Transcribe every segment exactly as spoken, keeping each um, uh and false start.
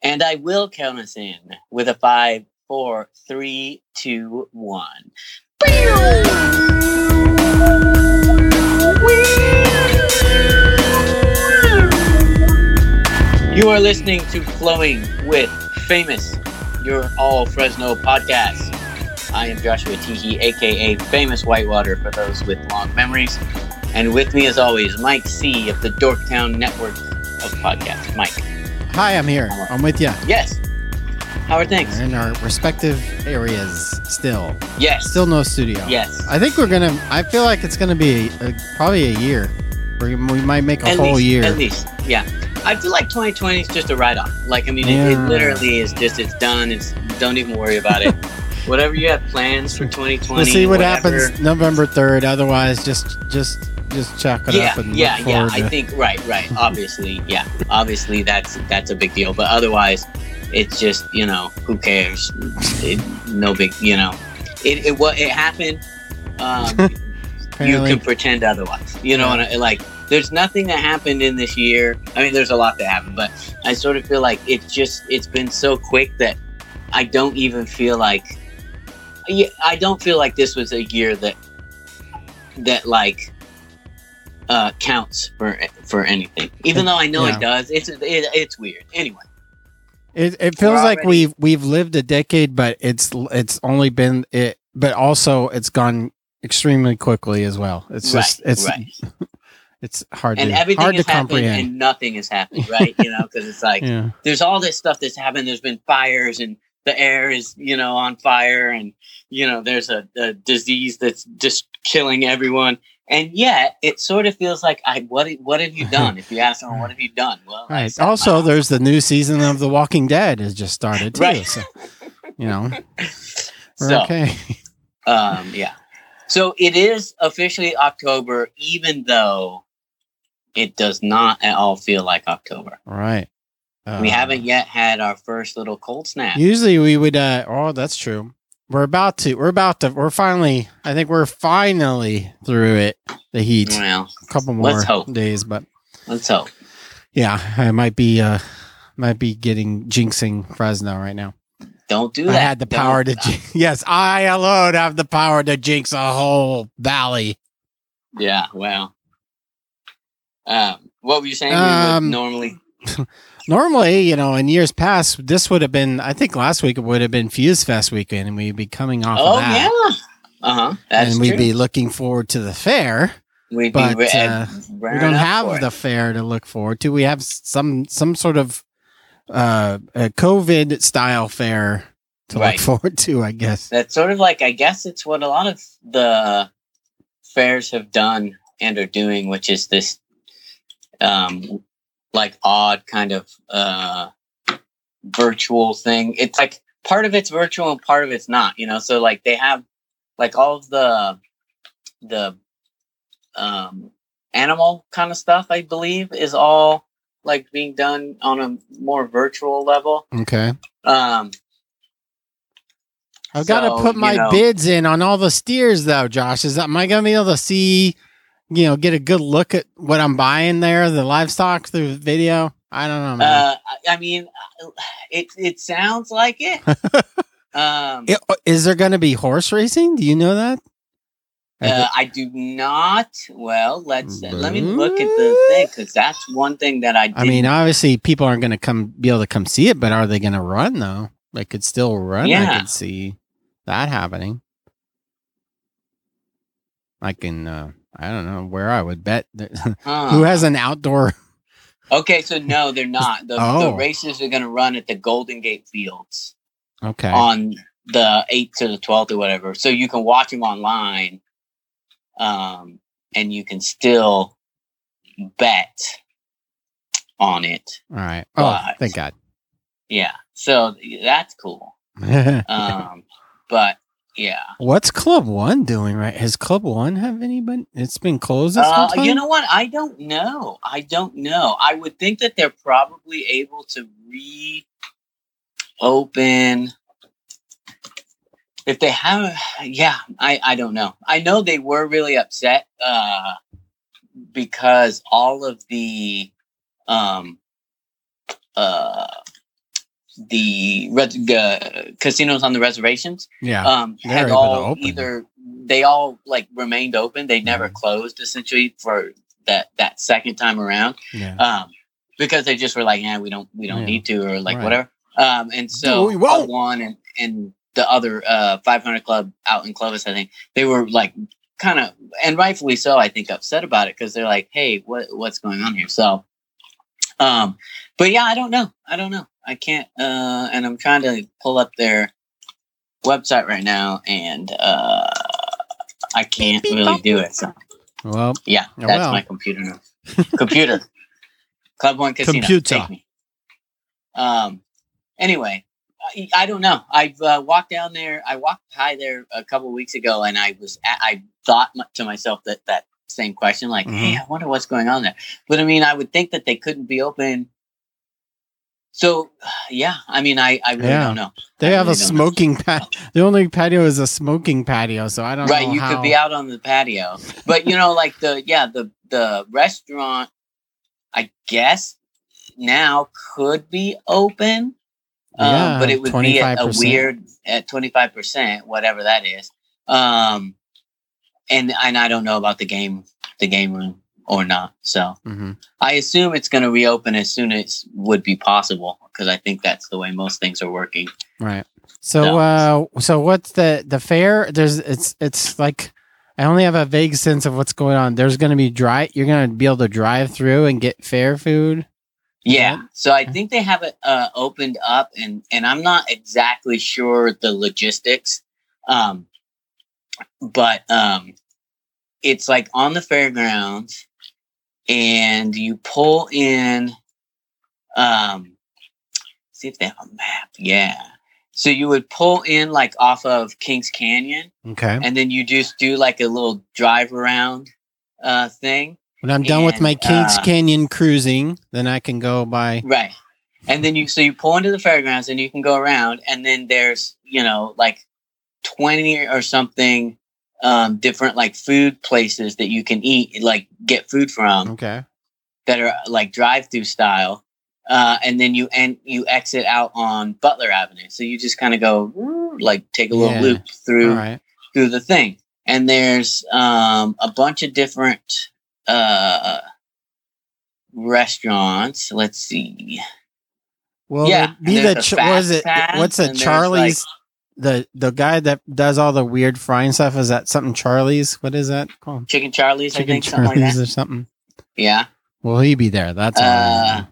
And I will count us in with a five, four, three, two, one. You are listening to Flowing with Famous, your all Fresno podcast. I am Joshua Teehee, aka Famous Whitewater for those with long memories. And with me, as always, Mike C. of the Dorktown Network of Podcasts. Mike. Hi, I'm here. I'm with you. Yes. How are things? We're in our respective areas still. Yes. Still no studio. Yes. I think we're going to, I feel like it's going to be a, probably a year. We're, we might make a at whole least, year. At least, yeah. I feel like twenty twenty is just a write-off. Like, I mean, yeah. it, it literally is just, it's done. It's don't even worry about it. Whatever you have plans for twenty twenty. We'll see what whatever. happens November third. Otherwise, just, just, just chalk it yeah, up and yeah, look yeah. forward I to... think right, right. Obviously, yeah. Obviously, that's that's a big deal. But otherwise, it's just, you know, who cares? It, no big, you know. It it what it happened. Um, you can pretend otherwise. You know, yeah. and I, like there's nothing that happened in this year. I mean, there's a lot that happened, but I sort of feel like it's just it's been so quick that I don't even feel like. Yeah, I don't feel like this was a year that that like. Uh, counts for for anything, even though I know yeah. it does. It's it, it's weird. Anyway, it it feels like we've we've lived a decade, but it's it's only been it, but also it's gone extremely quickly as well. It's right, just it's right. it's hard and to everything hard has to happened comprehend, and nothing has happened, right? You know, because it's like yeah. there's all this stuff that's happened. There's been fires and the air is you know on fire, and you know there's a, a disease that's just killing everyone. And yet, it sort of feels like, I what what have you done? If you ask them, what have you done? Well, right. Also, there's the new season of The Walking Dead has just started too. Right. So, you know, we're so, okay. um, yeah. So it is officially October, even though it does not at all feel like October. Right. Uh, we haven't yet had our first little cold snap. Usually, we would. Uh, oh, that's true. We're about to, we're about to, we're finally, I think we're finally through it, the heat. Well, a couple more let's hope. days, but let's hope. Yeah, I might be, uh, might be getting jinxing Fresno right now. Don't do that. I had the Don't. power to, jinx, yes, I alone have the power to jinx a whole valley. Yeah, well. Um, what were you saying? Um, we would normally. Normally, you know, in years past, this would have been, I think last week it would have been Fuse Fest weekend, and we'd be coming off oh, of that. Oh, yeah. Uh-huh. That's and we'd true. be looking forward to the fair. We'd but be re- uh, we don't have the it. fair to look forward to. We have some some sort of uh, a COVID style fair to right. look forward to, I guess. That's sort of like, I guess it's what a lot of the fairs have done and are doing, which is this um, like odd kind of uh, virtual thing. It's like part of it's virtual and part of it's not, you know? So like they have like all of the, the um, animal kind of stuff, I believe, is all like being done on a more virtual level. Okay. Um, I've got to so, put my you know, bids in on all the steers though, Josh. Is that, am I going to be able to see, you know, get a good look at what I'm buying there, the livestock through video? I don't know, man. Uh, I mean, it it sounds like it. um, it is there going to be horse racing? Do you know that? Uh, I do not. Well, let's uh, let me look at the thing, because that's one thing that I didn't. I mean, obviously, people aren't going to come be able to come see it, but are they going to run though? They could still run. Yeah. I could see that happening. I can. Uh, I don't know where I would bet. That, huh. Who has an outdoor? Okay, so no, they're not. The, oh. the races are going to run at the Golden Gate Fields. Okay. On the eighth to the twelfth or whatever, so you can watch them online. Um, and you can still bet on it. All right. Oh, but, thank God. Yeah. So that's cool. um, but yeah. What's Club One doing? Right? Has Club One have anybody? It's been closed. This uh, time? You know what? I don't know. I don't know. I would think that they're probably able to reopen. If they have, yeah, I, I don't know. I know they were really upset uh, because all of the um, uh, the res- uh, casinos on the reservations. Yeah, um, they're had able to all open. either they all like remained open. They never Mhm. closed essentially for that that second time around. Yeah. Um, because they just were like, yeah, we don't we don't Yeah. need to, or like Right. whatever. Um, and so We won't. Club One and and the other uh five hundred Club out in Clovis, I think they were like kind of, and rightfully so, I think, upset about it because they're like, hey, what what's going on here? So, um, but yeah, I don't know, I don't know, I can't, uh, and I'm trying to pull up their website right now, and uh, I can't really do it. So, Well, yeah, Oh, that's well. my computer now. Computer, Club One Casino, Computer. take me. Um. Anyway, I, I don't know. I've uh, walked down there. I walked by there a couple weeks ago, and I was at, I thought m- to myself that that same question, like, Mhm. hey, I wonder what's going on there. But I mean, I would think that they couldn't be open. So, yeah, I mean, I, I really Yeah. don't know. they I have really a don't know. smoking patio. The only patio is a smoking patio, so I don't Right, know you how. could be out on the patio, but you know, like the yeah, the the restaurant, I guess now could be open. Yeah, Um, but it would be at a twenty-five percent. weird at twenty-five percent, whatever that is. Um, and and I don't know about the game, the game room or not. So Mhm. I assume it's going to reopen as soon as would be possible because I think that's the way most things are working. Right. So, No. uh, so what's the the fair? There's it's it's like I only have a vague sense of what's going on. There's going to be dry. You're going to be able to drive through and get fair food. Yeah, Yeah. so I think they have it uh, opened up, and and I'm not exactly sure the logistics, um, but um, it's like on the fairgrounds, and you pull in. Um, see if they have a map. Yeah, so you would pull in like off of Kings Canyon, Okay. and then you just do like a little drive around uh, thing. When I'm done with my and, Kings uh, Canyon cruising, then I can go by. Right. And then you, so you pull into the fairgrounds and you can go around, and then there's, you know, like twenty or something um, different like food places that you can eat, like get food from Okay. that are like drive through style. Uh, and then you and you exit out on Butler Avenue. So you just kind of go like take a little Yeah. loop through All right. through the thing. And there's um, a bunch of different uh, restaurants. Let's see. Well, Yeah, yeah, be and the there's a ch- what is Fast it? Pass, What's a and there's, Charlie's? the the guy that does all the weird frying stuff, is that something Charlie's? What is that called? Chicken Charlie's, I Chicken think, something like Charlie's that. or something. Yeah. Will he be there? That's all I Uh, know.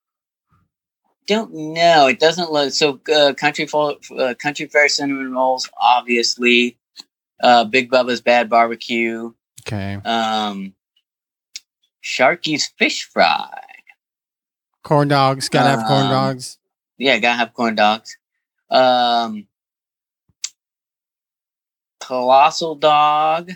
Don't know. It doesn't look so. Uh, country Fo- uh, Country Fair cinnamon rolls, obviously. Uh, Big Bubba's Bad Barbecue. Okay. Um, Sharky's Fish Fry. Corn dogs. Gotta have corn Um, dogs. Yeah, gotta have corn dogs. Um, Colossal Dog.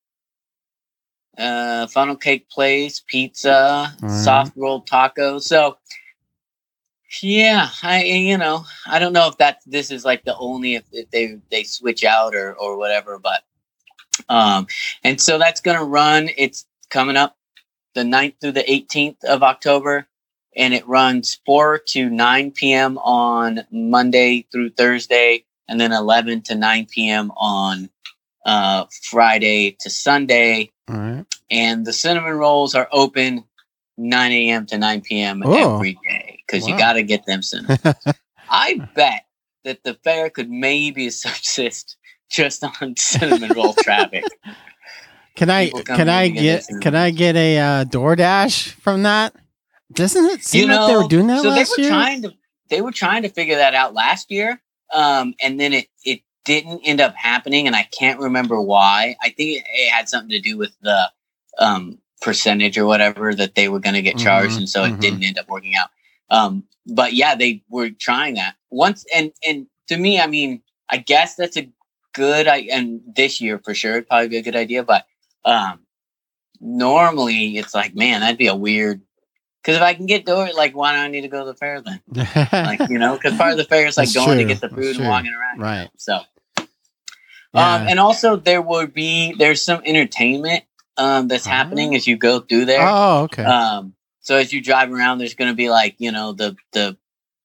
Uh, Funnel Cake Place, pizza, All right. soft rolled tacos. So, yeah, I you know I don't know if that this is like the only if, if they they switch out or or whatever, but um, and so that's gonna run. It's coming up the ninth through the eighteenth of October, and it runs four to nine p.m. on Monday through Thursday, and then eleven to nine p.m. on uh, Friday to Sunday. All right. And the cinnamon rolls are open nine a.m. to nine p.m. Oh. every day because you Wow. got to get them cinnamon. I bet that the fair could maybe subsist just on cinnamon roll traffic. Can I People come can in I to get get this can I get a uh, DoorDash from that? Doesn't it seem You like know, they were doing that so last they were year? trying to they were trying to figure that out last year, um, and then it it didn't end up happening, and I can't remember why. I think it, it had something to do with the um, percentage or whatever that they were going to get charged, Mhm, and so mhm. it didn't end up working out. Um, but yeah, they were trying that once, and and to me, I mean, I guess that's a good. I and this year for sure, it'd probably be a good idea. But um, normally, it's like, man, that'd be a weird. Because if I can get door, like, why do I need to go to the fair then? Like, you know, because part of the fair is like That's going to true, get the that's food and true. walking around. Right. So. Yeah. Um, and also there will be there's some entertainment um, that's Oh. happening as you go through there. Oh, okay. Um, so as you drive around, there's going to be like you know the the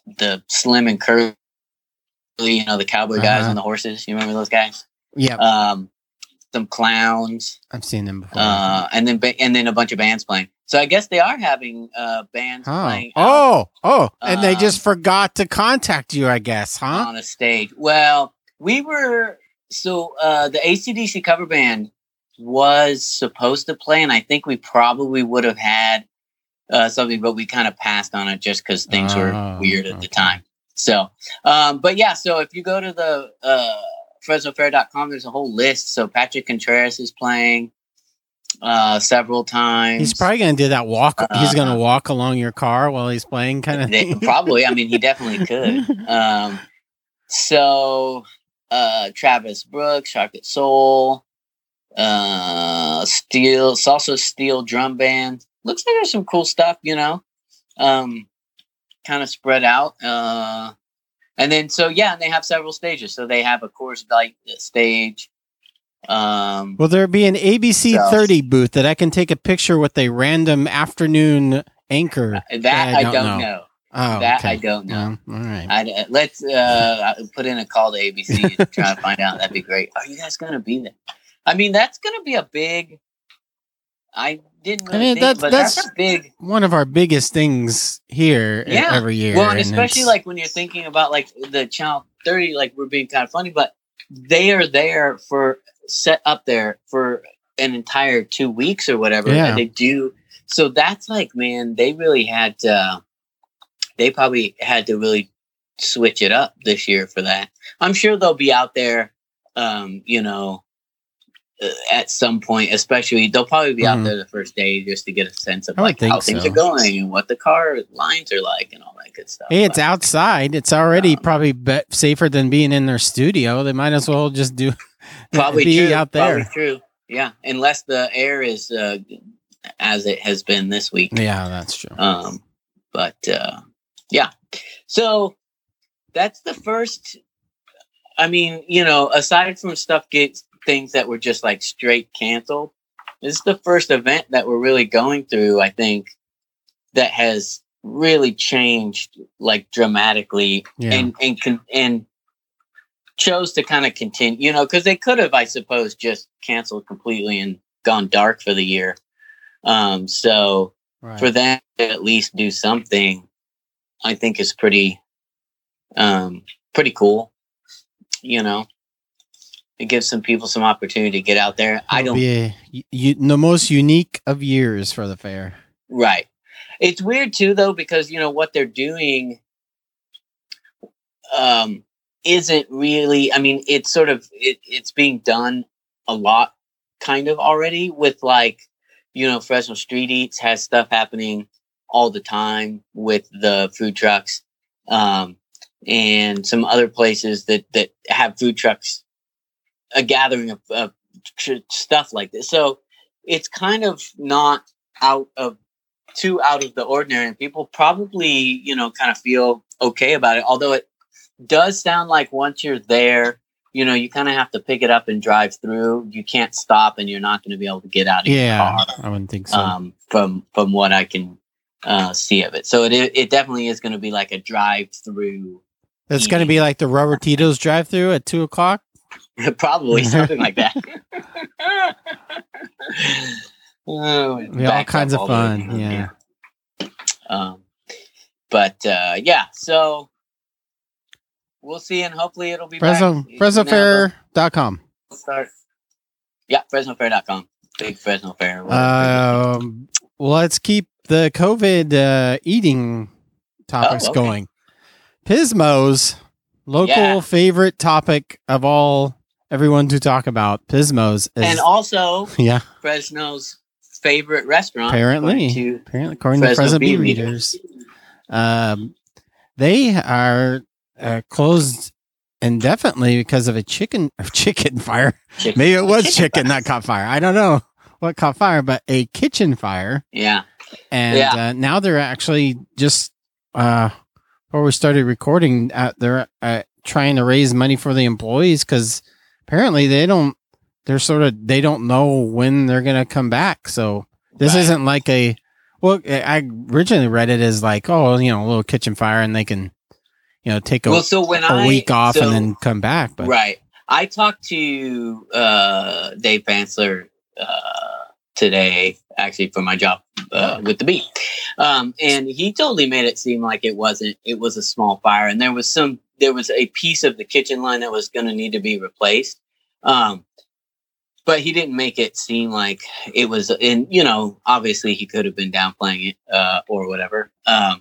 the Slim and Curly, you know, the cowboy guys Uh-huh. on the horses. You remember those guys? Yeah, Um, some clowns, I've seen them before. uh, and then ba- and then a bunch of bands playing. So I guess they are having uh, bands oh, playing out oh, oh, and they just Um, forgot to contact you, I guess, huh? on a stage. Well, we were so uh, the A C D C cover band was supposed to play, and I think we probably would have had uh, something, but we kind of passed on it just because things were Oh, weird at the okay. time. So, um, but yeah, so if you go to the uh, Fresno Fair dot com, there's a whole list. So Patrick Contreras is playing uh, several times. He's probably gonna do that walk. he's Uh, gonna walk along your car while he's playing, kind of They- thing. probably. I mean, he definitely could. Um, so uh, Travis Brooks, Chocolate Soul, uh, Steel, Salsa Steel Drum Band. Looks like there's some cool stuff, you know. Um, kind of spread out. Uh, and then so yeah, and they have several stages. So they have a Coors Light stage. Um, Will there be an A B C So- thirty booth that I can take a picture with a random afternoon anchor? that I don't, know. Oh, that okay. I don't know. Well, all right. I'd, uh, let's uh, put in a call to A B C to try to find out. That'd be great. Are you guys going to be there? I mean, that's going to be a big. I didn't really I mean, think, that's- but that's- that's, a big. One of our biggest things here e- Yeah. every year. Well, and and especially it's- like when you're thinking about like the Channel thirty, like we're being kind of funny, but they are there for set up there for an entire two weeks or whatever. Yeah. And they do. So that's like, man, they really had to, they probably had to really switch it up this year for that. I'm sure they'll be out there, um, you know, uh, at some point, especially they'll probably be Mhm. out there the first day just to get a sense of I would like think how things so. are going and what the car lines are like and all that good stuff. Hey, it's But, outside. It's already Um, probably be- safer than being in their studio. They might as well just do probably be true, out there. Probably true. Yeah, unless the air is uh, as it has been this week. Yeah, that's true. Um, but uh, yeah, so that's the first. I mean, you know, aside from stuff gets things that were just like straight canceled, this is the first event that we're really going through. I think that has really changed like dramatically, Yeah. and and con- and chose to kind of continue. You know, because they could have, I suppose, just canceled completely and gone dark for the year. Um, so Right. for them to at least do something, I think is pretty, um, pretty cool. You know, it gives some people some opportunity to get out there. I It'll don't, be a, you, the most unique of years for the fair. right. It's weird too, though, because you know what they're doing, um, isn't really. I mean, it's sort of it, it's being done a lot, kind of already with like, you know, Fresno Street Eats has stuff happening all the time with the food trucks, um, and some other places that that have food trucks, a gathering of, of tr- stuff like this. So it's kind of not out of too out of the ordinary, and people probably, you know, kind of feel okay about it. Although it does sound like once you're there, you know, you kind of have to pick it up and drive through. You can't stop, and you're not going to be able to get out of Yeah, your car. I wouldn't think so. Um, from from what I can uh, see of it, so it it definitely is going to be like a drive through. It's going to be like the Rubber Tito's drive through at two o'clock. Probably something like that. Oh, it Be all backs kinds up of all the way fun. down, Yeah. Um, but uh, yeah, so we'll see, and hopefully it'll be Fresno, back. Fresno Now Fair dot com. they'll Start. Yeah, Fresno Fair dot com. Big Fresno Fair. whatever. Um, let's keep the COVID uh, eating topics Oh, okay. going. Pismo's local Yeah. favorite topic of all everyone to talk about. Pismo's is and also yeah, Fresno's favorite restaurant. apparently, according to apparently according to Fresno Fresno Bee Bee readers, um, they are uh, closed indefinitely because of a chicken chicken fire. Chicken- Maybe it was Chicken chicken that caught fire. I don't know what caught fire, but a kitchen fire. Yeah. And Yeah. uh, now they're actually just uh, before we started recording, uh, they're uh, trying to raise money for the employees because apparently they don't. They're sort of they don't know when they're gonna come back. So this Right. isn't like a. Well, I originally read it as like, oh, you know, a little kitchen fire, and they can you know, take a, well, so when a I, week off so, and then come back. But right. I talked to uh, Dave Pansler uh, today, actually, for my job uh, with the Beat. Um, and he totally made it seem like it wasn't, it was a small fire. And there was some, there was a piece of the kitchen line that was going to need to be replaced. Um, but he didn't make it seem like it was, and, you know, obviously he could have been downplaying it uh, or whatever. Um,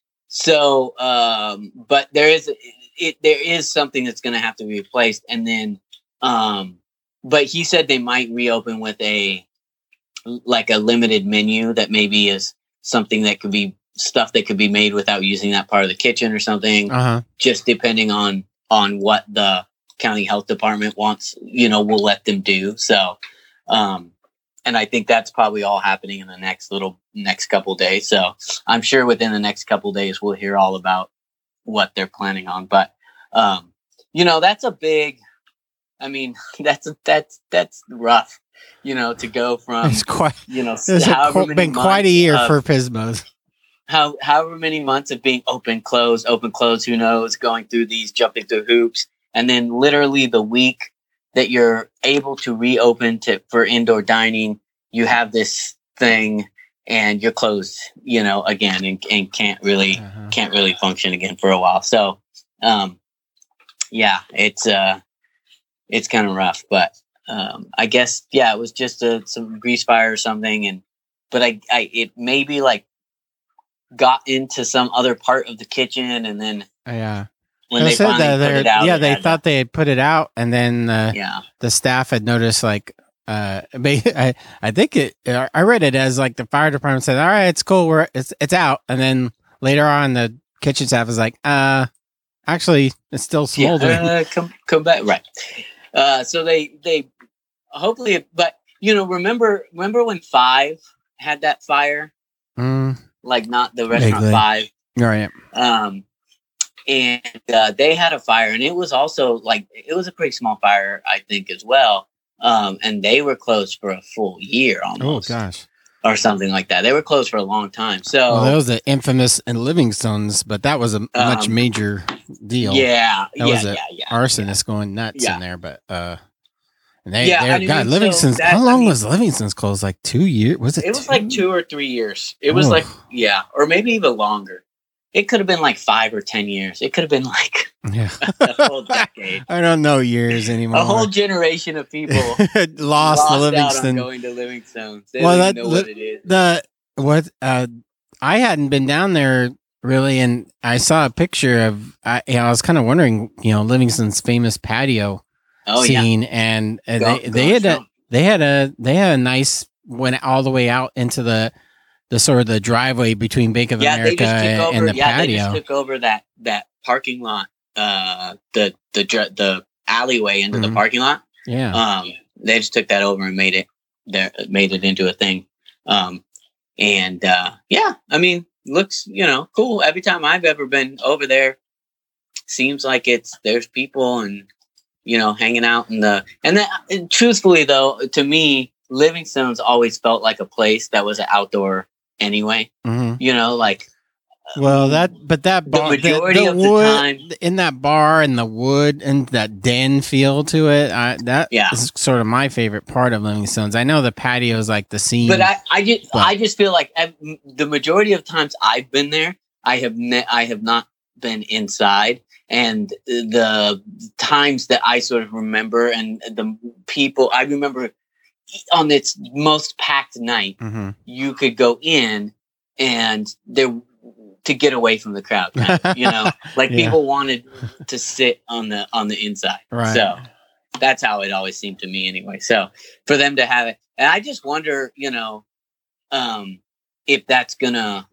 so, um, but there is, it, there is something that's going to have to be replaced. And then, um, but he said they might reopen with a, like a limited menu that maybe is something that could be stuff that could be made without using that part of the kitchen or something, uh-huh. just depending on, on what the county health department wants, you know, we'll let them do. So, um, and I think that's probably all happening in the next little, next couple days. So I'm sure within the next couple days, we'll hear all about what they're planning on. But, um, you know, that's a big, I mean, that's, that's, that's rough, you know, to go from, it's quite, you know, it's however qu- been quite a year of, for Pismos. How, however many months of being open, close, open, close, who knows, going through these, jumping through hoops. And then literally the week that you're able to reopen to for indoor dining, you have this thing and you're closed, you know, again, and, and can't really, uh-huh. can't really function again for a while. So, um, yeah, it's, uh, it's kind of rough, but, um, I guess, yeah, it was just a, some grease fire or something. And, but I, I, it maybe like got into some other part of the kitchen and then, yeah. When they said that put it out, yeah, they thought that. they had put it out, and then uh, yeah. the staff had noticed. Like, uh, I, I think it. I read it as like the fire department said, "All right, it's cool, we're it's it's out," and then later on, the kitchen staff was like, "Uh, actually, it's still smoldering. Yeah, uh, come come back, right?" Uh, so they they hopefully, but you know, remember remember when Five had that fire, mm, like not the restaurant vaguely. Five, right? Um. And uh, they had a fire, and it was also like it was a pretty small fire, I think, as well. Um, and they were closed for a full year almost. Oh gosh, or something like that. They were closed for a long time. So well, that was the infamous in Livingstone's, but that was a much Um, major deal. yeah, that yeah, was a yeah, yeah, arsonist going nuts Yeah. in there. But uh, and they, Yeah, they're I mean, God, so Livingston's. that- how I long mean- was Livingston's closed? Like two years? Was it? It was two? like two or three years. It was Oh. like yeah, or maybe even longer. It could have been like five or ten years. It could have been like Yeah, a whole decade. I don't know years anymore. A whole generation of people lost, lost to out on Livingston. going to Livingstone. They Well, don't that- even know what it is. The what? Uh, I hadn't been down there really, and I saw a picture of. I, you know, I was kind of wondering, you know, Livingston's famous patio Oh yeah, scene, and uh, Go- they go they had a strong. they had a they had a nice went all the way out into the the sort of the driveway between Bank of yeah. They America just took over. and the yeah, they just patio. took over that that parking lot. Uh, the the dr- the alleyway into Mhm. the parking lot. Yeah, Um, they just took that over and made it there, made it into a thing. Um, and uh, yeah, I mean, looks you know cool. Every time I've ever been over there, seems like it's there's people and you know hanging out in the and then and truthfully though, to me, Livingstone's always felt like a place that was an outdoor anyway. hmm You know, like well that but that the bar, majority the, the of the wood, time- in that bar and the wood and that den feel to it. I, that Yeah. is sort of my favorite part of Livingstone's. I know the patio is like the scene, But I, I just, But- I just feel like ev- the majority of times I've been there, I have, ne- I have not been inside, and the times that I sort of remember, and the people I remember on its most packed night, hmm you could go in, and there to get away from the crowd, kind of, you know, like Yeah. people wanted to sit on the on the inside, Right. so. That's how it always seemed to me anyway. So for them to have it, and I just wonder, you know, um, if that's gonna,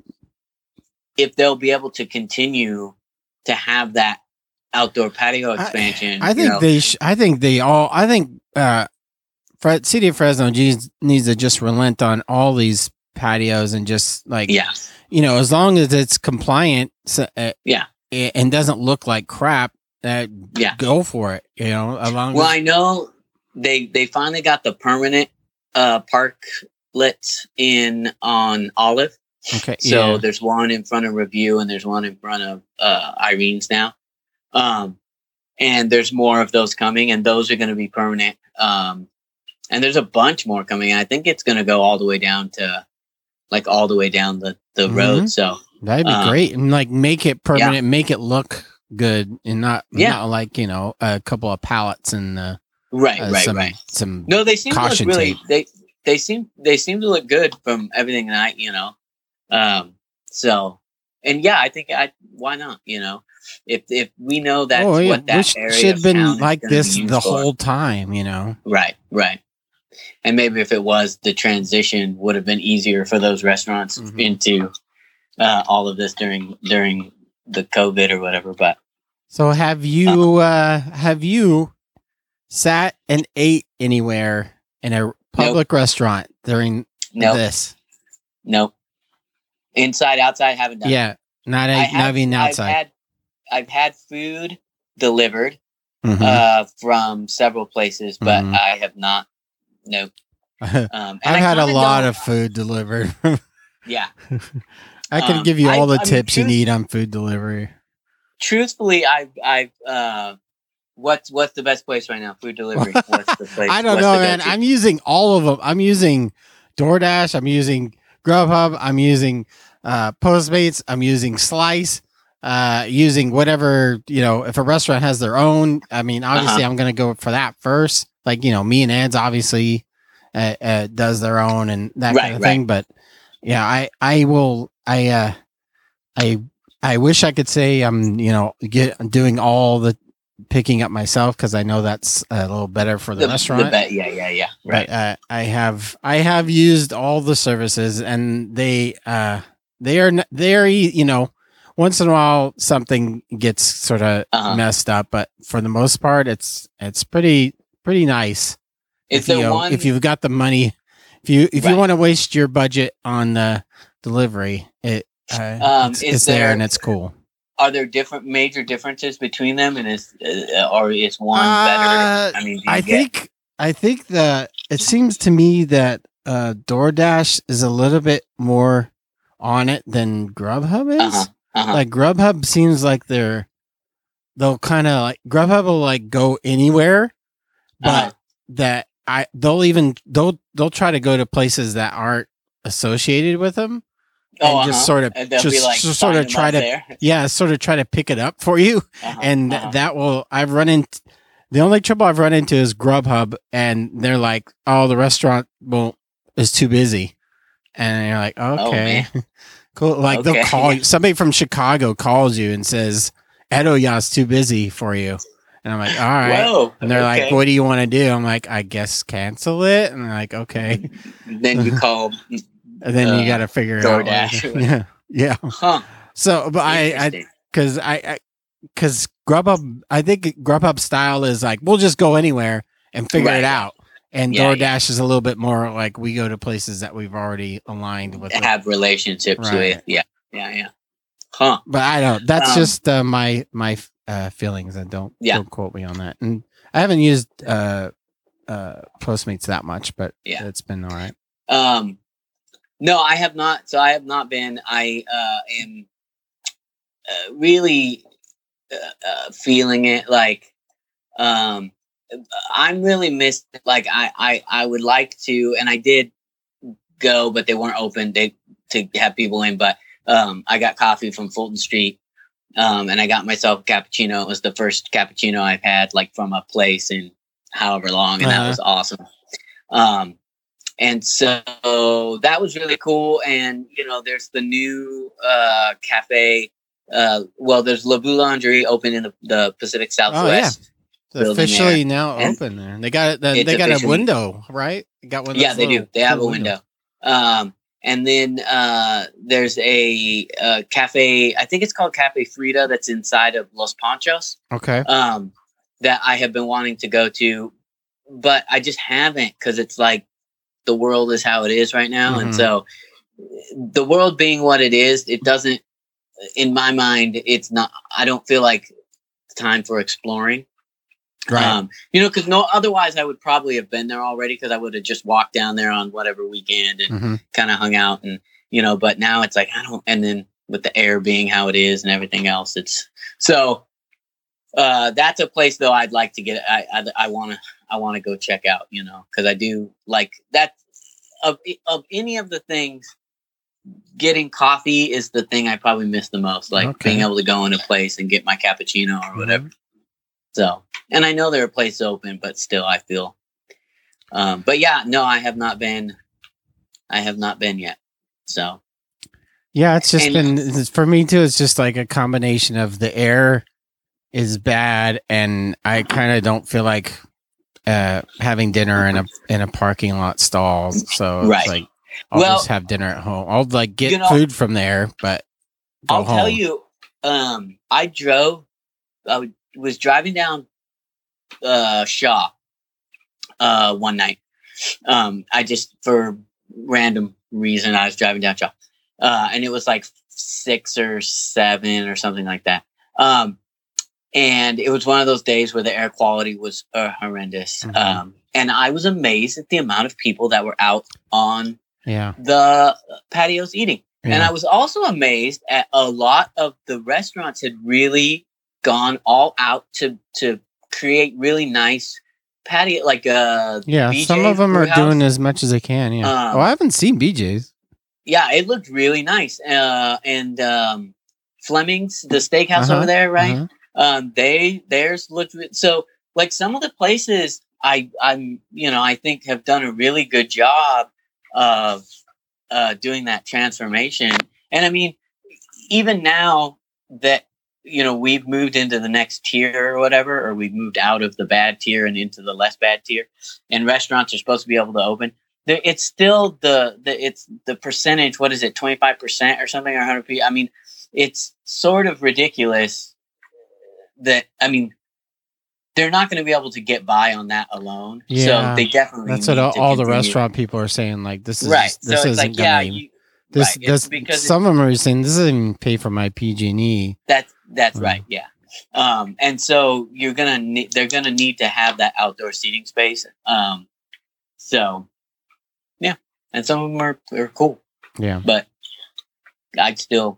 if they'll be able to continue to have that outdoor patio expansion. I you think know. they. Sh- I think they all. I think uh, Fre- City of Fresno needs needs to just relent on all these patios and just like yeah, you know, as long as it's compliant, so, uh, Yeah. a- and doesn't look like crap, uh, Yeah. go for it. You know, as long well, as I know they they finally got the permanent uh, parklets in on Olive. okay, So yeah. there's one in front of Review and there's one in front of uh, Irene's now. Um, and there's more of those coming, and those are going to be permanent. Um, and there's a bunch more coming. I think it's going to go all the way down to like all the way down the, the Mhm. road. So That'd be Um, great, and like make it permanent, make it look good, and not Yeah. not like you know a couple of pallets and uh, right, uh, right, some right. some. No, they seem to look Caution really, tape. they, they seem, they seem to look good from everything that I, you know, um, so, and yeah, I think I, why not, you know, if, if we know that's oh yeah, what that which area should of have town been is like gonna be this used the for. whole time, you know. Right, right. And maybe if it was, the transition would have been easier for those restaurants Mhm. into uh, all of this during during the COVID or whatever. But So have you uh have you sat and ate anywhere in a public restaurant during no, this? no, inside, outside, haven't done. it. Yeah, not I a, have, not even I've outside. had, I've had food delivered Mhm. uh, from several places, but Mhm. I have not. No. Um, and I've I had a kinda lot don't- of food delivered. Yeah. I can Um, give you I- all the I mean, tips you truth- need on food delivery. Truthfully, I've, I've, uh, what's what's the best place right now? Food delivery. What's the place? I don't what's know, the man. go-to? I'm using all of them. I'm using DoorDash. I'm using Grubhub. I'm using uh, Postmates. I'm using Slice. Uh, using whatever, you know, if a restaurant has their own, I mean, obviously Uh-huh. I'm going to go for that first. Like, you know, Me and Ed's obviously uh, uh, does their own and that Right, kind of right. thing. But yeah, I, I will, I, uh, I, I wish I could say I'm, you know, get doing all the picking up myself because I know that's a little better for the, the restaurant. The bet, yeah, yeah, yeah. Right. But uh, I have I have used all the services, and they uh they are n- they are e- you know once in a while something gets sort of Uh-huh. messed up, but for the most part it's it's pretty pretty nice. Is if there you know, one? if you've got the money, if you if you Right. want to waste your budget on the delivery, it uh, Um, it's, is it's there there- and it's cool. Are there different major differences between them, and is uh, or is one Uh, better? I mean, do you I get, think I think that it seems to me that uh, DoorDash is a little bit more on it than Grubhub is. Uh-huh, uh-huh. Like Grubhub seems like they're they'll kind of like Grubhub will like go anywhere, but Uh-huh. that I they'll even they'll they'll try to go to places that aren't associated with them and oh, just uh-huh. sort of And they'll just, be like just sort of sign them try up to there. yeah sort of try to pick it up for you. Uh-huh, And th- uh-huh. that will I've run into the only trouble I've run into is Grubhub, and they're like, "Oh, the restaurant well is too busy," and you're like, "Okay, cool." Like Okay. they'll call you. Somebody from Chicago calls you and says, "Edoya's too busy for you," and I'm like, "All right." Whoa. And they're like, okay. "What do you want to do?" I'm like, "I guess cancel it." And they're like, "Okay." Then you call, And then Uh, you got to figure it DoorDash. out. Yeah, yeah. huh? So, but I, I Interesting. because I, because Grubhub, I think Grubhub style is like we'll just go anywhere and figure Right, it right. out, and Yeah, DoorDash yeah. is a little bit more like we go to places that we've already aligned with. the- have relationships Right. with. Yeah, yeah, yeah. Huh? but I don't. That's Um, just uh, my my uh, feelings, and don't Yeah. don't quote me on that. And I haven't used uh, uh, Postmates that much, but Yeah. it's been all right. Um, no, I have not. So I have not been. I uh, am uh, really uh, uh, feeling it. Like, um, I'm really missed. Like, I, I, I would like to, and I did go, but they weren't open. They to have people in, but um, I got coffee from Fulton Street. Um, and I got myself a cappuccino. It was the first cappuccino I've had, like from a place in however long, and Uh-huh. that was awesome. Um, and so that was really cool. And you know, there's the new uh, cafe. Uh, well, there's La Boulangerie open in the, the Pacific Southwest. It's building officially there. now And open there. They got it. They it's got a officially- window, right? They got one. of Yeah, those they do. little They have a cool window. windows. Um, and then uh, there's a, uh cafe. I think it's called Cafe Frida. That's inside of Los Panchos. Okay. Um, that I have been wanting to go to, but I just haven't because it's like the world is how it is right now, Mhm. and so the world being what it is, it doesn't. In my mind, it's not. I don't feel like it's time for exploring. Right. Um, you know, because no, otherwise I would probably have been there already because I would have just walked down there on whatever weekend and hmm kind of hung out and, you know, but now it's like, I don't, and then with the air being how it is and everything else, it's so uh, that's a place though I'd like to get. I I, I want to I want to go check out. You know, because I do like that. Of of any of the things, getting coffee is the thing I probably miss the most. Like Okay. being able to go in a place and get my cappuccino or whatever. Mhm. So, and I know there are places open, but still, I feel. Um, but yeah, no, I have not been. I have not been yet. So Yeah, it's just And- been it's- for me too. It's just like a combination of the air is bad, and I kind of don't feel like uh, having dinner in a in a parking lot stall. So Right. it's like I'll Well, just have dinner at home. I'll like get you know- food from there, but go I'll home. tell you. Um, I drove. I was driving down uh, Shaw uh, one night. Um, I just for random reason I was driving down Shaw, uh, and it was like six or seven or something like that. Um, and it was one of those days where the air quality was uh, horrendous. Mhm. Um, and I was amazed at the amount of people that were out on Yeah, the patios eating. And yeah. I was also amazed at a lot of the restaurants had really gone all out to to create really nice patio, like uh yeah. B J's Some of them are Brewhouse. doing as much as they can. Yeah. Um, oh, I haven't seen B J's. Yeah, it looked really nice. Uh, and um, Fleming's, the steakhouse Uh-huh, over there, right? uh-huh. Um, they theirs looked so like some of the places I I'm you know I think have done a really good job of uh, doing that transformation. And I mean, even now that you know we've moved into the next tier or whatever, or we've moved out of the bad tier and into the less bad tier, and restaurants are supposed to be able to open. There, it's still the the it's the percentage. What is it, twenty five percent or something, or one hundred percent? I mean, it's sort of ridiculous that I mean they're not going to be able to get by on that alone. Yeah, so they definitely That's need what all, to all the continue. restaurant people are saying. Like this is right. This so it's isn't like gonna yeah, even- you, this right. this It's because some of them are saying this doesn't even pay for my P G and E. That's that's Mm. right. Yeah. Um, and so you're gonna need they're gonna need to have that outdoor seating space. Um, so yeah, and some of them are, are cool, Yeah. but I'd still.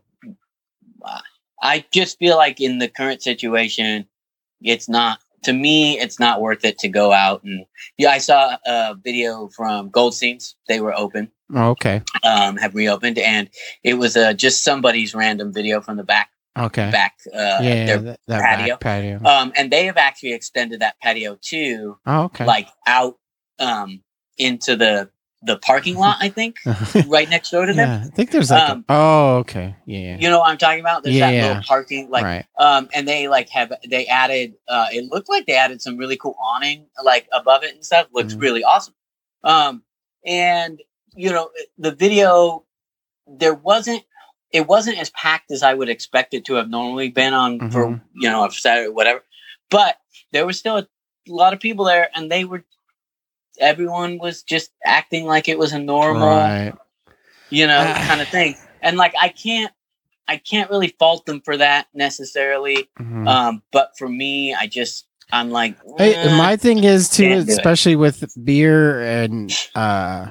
I just feel like in the current situation, it's not to me. It's not worth it to go out and yeah. I saw a video from Goldstein's. They were open. Oh, okay. Um, have reopened, and it was uh, just somebody's random video from the back Okay. back. Uh, yeah, yeah, their that, that patio. back patio. Um, and they have actually extended that patio too, oh, okay. like out um, into the the parking lot. I think right next door to them. yeah, I think there's like. Um, a, oh, okay. Yeah. yeah. You know what I'm talking about? There's Yeah, that yeah. little parking, like, right. um, and they like have they added. Uh, it looked like they added some really cool awning, like above it and stuff. Looks Mhm. really awesome. Um, and you know the video, there wasn't. It wasn't as packed as I would expect it to have normally been on for Mhm. you know a Saturday or whatever. But there was still a lot of people there, and they were. Everyone was just acting like it was a normal, Right. you know, kind of thing. And like I can't, I can't really fault them for that necessarily. Mhm. Um, but for me, I just, I'm like, Hey, eh. my thing is too, can't do it. especially with beer and uh,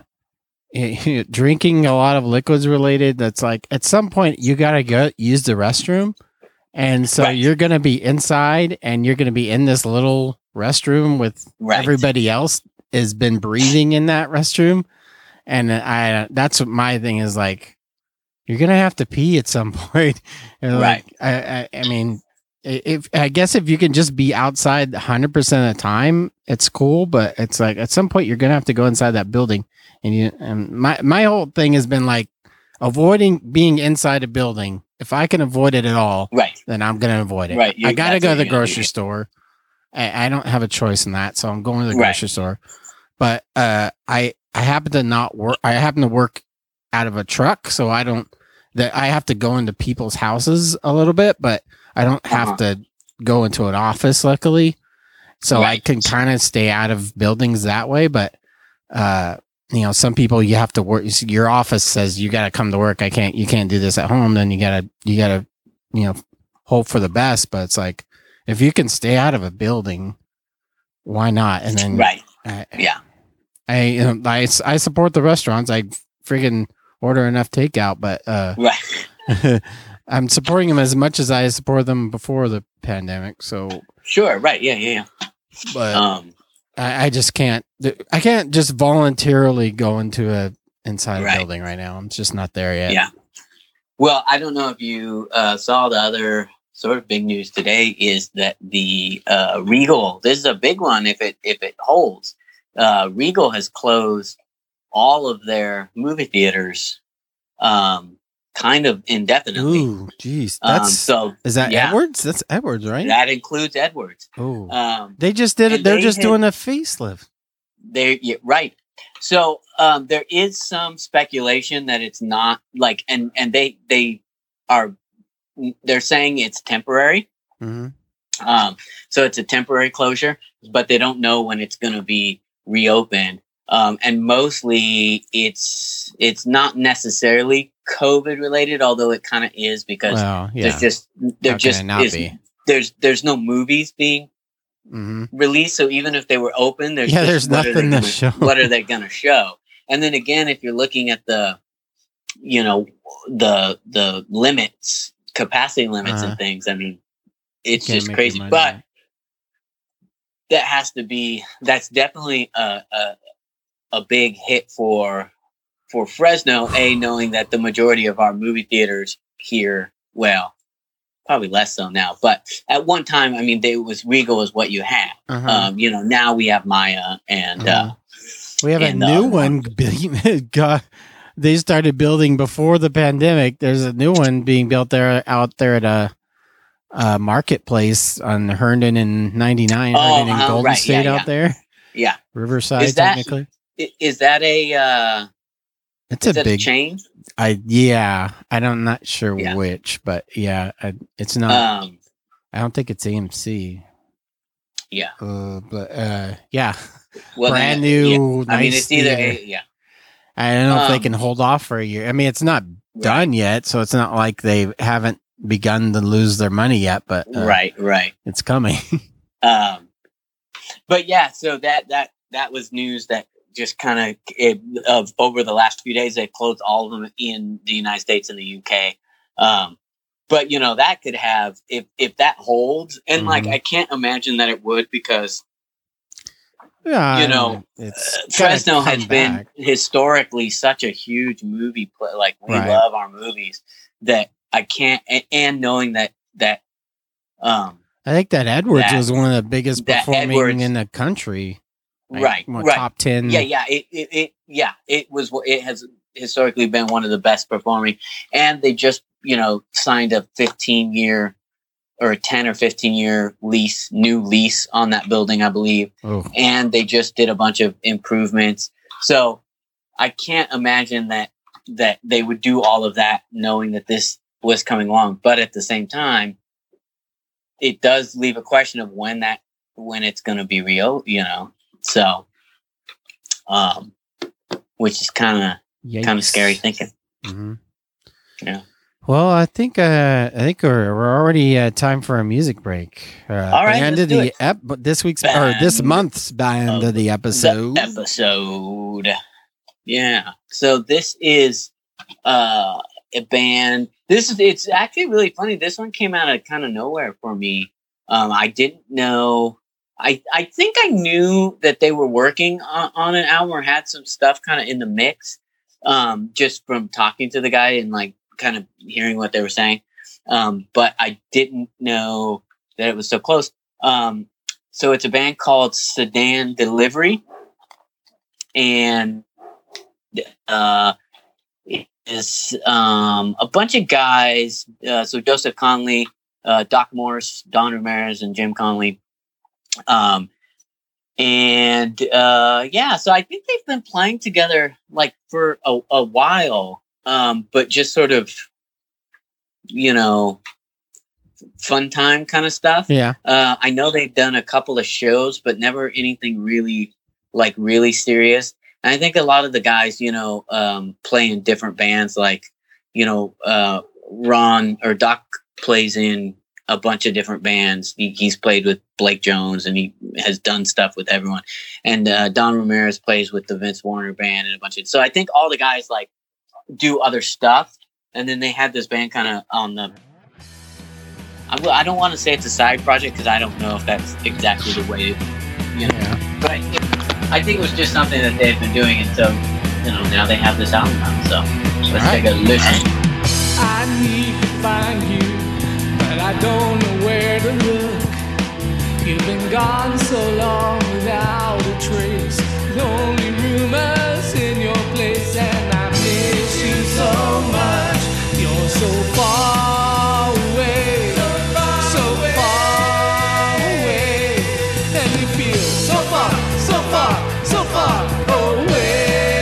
drinking a lot of liquids related. That's like at some point you gotta go use the restroom, and so Right. you're gonna be inside, and you're gonna be in this little restroom with Right. everybody else has been breathing in that restroom, and I that's what my thing is like. You're gonna have to pee at some point, and like, I, I, I mean, if I guess if you can just be outside one hundred percent of the time, it's cool. But it's like at some point you're gonna have to go inside that building, and you. And my my whole thing has been like avoiding being inside a building. If I can avoid it at all, right. then I'm gonna avoid it. Right, you- I gotta that's go what to the you're gonna grocery do. store. I, I don't have a choice in that, so I'm going to the Right. grocery store. But uh, I I happen to not work. I happen to work out of a truck, so I don't. That I have to go into people's houses a little bit, but I don't have Uh-huh. to go into an office. Luckily, so I Right. can kind of stay out of buildings that way. But uh, you know, some people you have to work. Your office says you got to come to work. I can't. You can't do this at home. Then you gotta. You gotta. You know, hope for the best. But it's like if you can stay out of a building, why not? And then Right. I, Yeah. I, you know, I I support the restaurants. I friggin' order enough takeout, but uh, Right. I'm supporting them as much as I supported them before the pandemic. So sure, right, yeah, yeah, yeah. But um, I, I just can't. I can't just voluntarily go into a inside right. a building right now. I'm just not there yet. Yeah. Well, I don't know if you uh, saw the other sort of big news today is that the uh, Regal. This is a big one if it if it holds. Uh, Regal has closed all of their movie theaters. Um, kind of indefinitely. Ooh, geez. That's, um, so is that yeah. Edwards? That's Edwards, right? That includes Edwards. Oh, um, they just did it. They're they just had, doing a facelift. They yeah, right. So um, there is some speculation that it's not like, and and they they are they're saying it's temporary. Mm-hmm. Um, so it's a temporary closure, but they don't know when it's going to be reopened. Um, and mostly it's it's not necessarily COVID related, although it kind of is because well, yeah. there's just there How just is, there's there's no movies being mm-hmm. released. So even if they were open, there's yeah, just, there's nothing to gonna, show. What are they going to show? And then again, if you're looking at the, you know, the the limits, capacity limits uh-huh. and things, I mean, it's just crazy. But that has to be that's definitely a. a a big hit for for Fresno, A, knowing that the majority of our movie theaters here, well, probably less so now, but at one time, I mean, they was Regal was what you had. Uh-huh. Um, you know, now we have Maya and uh-huh. uh, we have and, a new uh, one. God, they started building before the pandemic. There's a new one being built there out there at a, a marketplace on Herndon and ninety-nine, oh, Herndon and uh, Golden right. State yeah, out yeah. there. Yeah, Riverside is that, technically. Is that a? Uh, it's is a big a chain. I yeah, I don't, I'm not sure yeah. which, but yeah, I, it's not. Um, I don't think it's A M C. Yeah, uh, but uh, yeah, well, brand then, new. Yeah. Nice I mean, it's either theater. a, yeah. I don't know um, if they can hold off for a year. I mean, it's not right. done yet, so it's not like they haven't begun to lose their money yet. But uh, right, right, it's coming. um, but yeah, so that that. That was news that just kind of of over the last few days, they closed all of them in the United States and the U K. Um, but you know, that could have, if, if that holds, and mm-hmm. like, I can't imagine that it would because, yeah, you know, it's uh, Fresno has back. been historically such a huge movie play. Like we right. love our movies that I can't, and, and knowing that, that, um, I think that Edwards that, was one of the biggest performing Edwards, in the country. Like, right, what, right. Top ten. Yeah, yeah. It, it, it, yeah. It was. It has historically been one of the best performing, and they just, you know, signed a fifteen year or a ten or fifteen year lease, new lease on that building, I believe. Oh. And they just did a bunch of improvements. So I can't imagine that that they would do all of that knowing that this was coming along. But at the same time, it does leave a question of when that when it's going to be real, you know. So, um, which is kind of kind of scary thinking. Mm-hmm. Yeah. Well, I think uh, I think we're we're already uh, time for a music break. Uh, All right, the end let's of do the it. ep- this week's Band or this month's band of the episode. The episode. Yeah. So this is uh, a band. This is it's actually really funny. This one came out of kind of nowhere for me. Um, I didn't know. I, I think I knew that they were working on, on an album or had some stuff kind of in the mix, um, just from talking to the guy and like kind of hearing what they were saying. Um, but I didn't know that it was so close. Um, so it's a band called Sedan Delivery, and uh, it is um, a bunch of guys. Uh, so Joseph Conley, uh, Doc Morris, Don Ramirez, and Jim Conley. Um, and, uh, yeah, so I think they've been playing together like for a, a while, um, but just sort of, you know, fun time kind of stuff. Yeah. Uh, I know they've done a couple of shows, but never anything really like really serious. And I think a lot of the guys, you know, um, play in different bands, like, you know, uh, Ron or Doc plays in a bunch of different bands. He, he's played with Blake Jones and he has done stuff with everyone. And uh, Don Ramirez plays with the Vince Warner band and a bunch of. So I think all the guys like do other stuff, and then they had this band kind of on the. I, will, I don't want to say it's a side project because I don't know if that's exactly the way, you know. Yeah. But it, I think it was just something that they've been doing, and so you know now they have this album out. So let's right. take a listen. I need to find you, but I don't know where to look. You've been gone so long without a trace. The only rumors in your place, and I miss you so much. You're so far away, so far, so far away, and you feel so far, so far, so far away.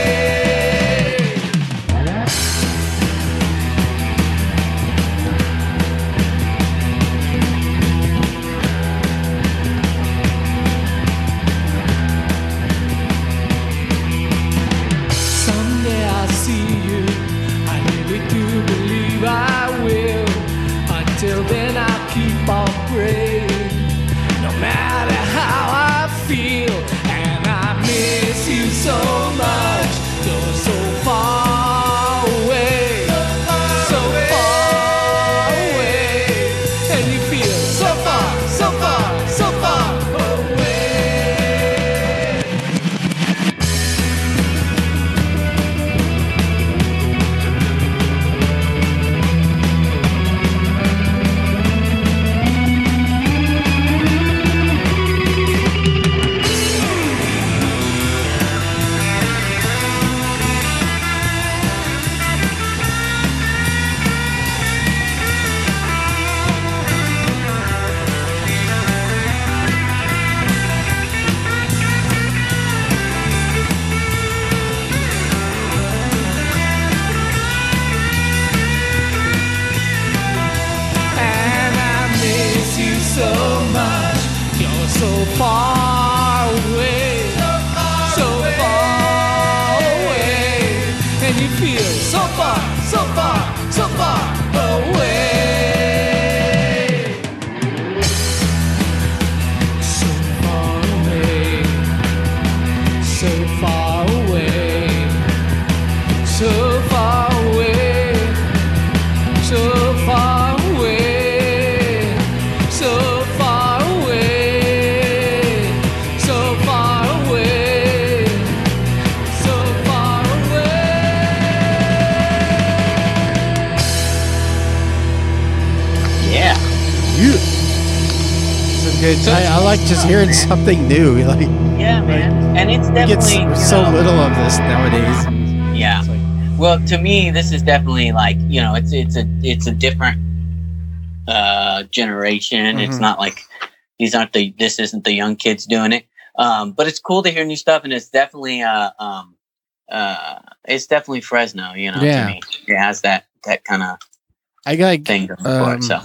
I will. Until then I'll keep on praying, no matter how I feel. And I miss you so much. You're so far away, so far away, and you feel so far, so far, so far away. So much, you're so far away, so far away, and you feel so far, so far, so far away, so far away, so far away, so far away, so far away. So far away, so far away, so far away. Yeah. You. It's a good. I, I like just hearing something new. Like. Yeah, man. Like, and it's definitely gets so know, little of this nowadays. Yeah. Like, well, to me, this is definitely like you know, it's it's a it's a different. Uh, generation. Mm-hmm. It's not like these aren't the this isn't the young kids doing it. Um, but it's cool to hear new stuff, and it's definitely uh um uh it's definitely Fresno. You know, yeah. to me, it has that that kind of I got thing going um, for it. So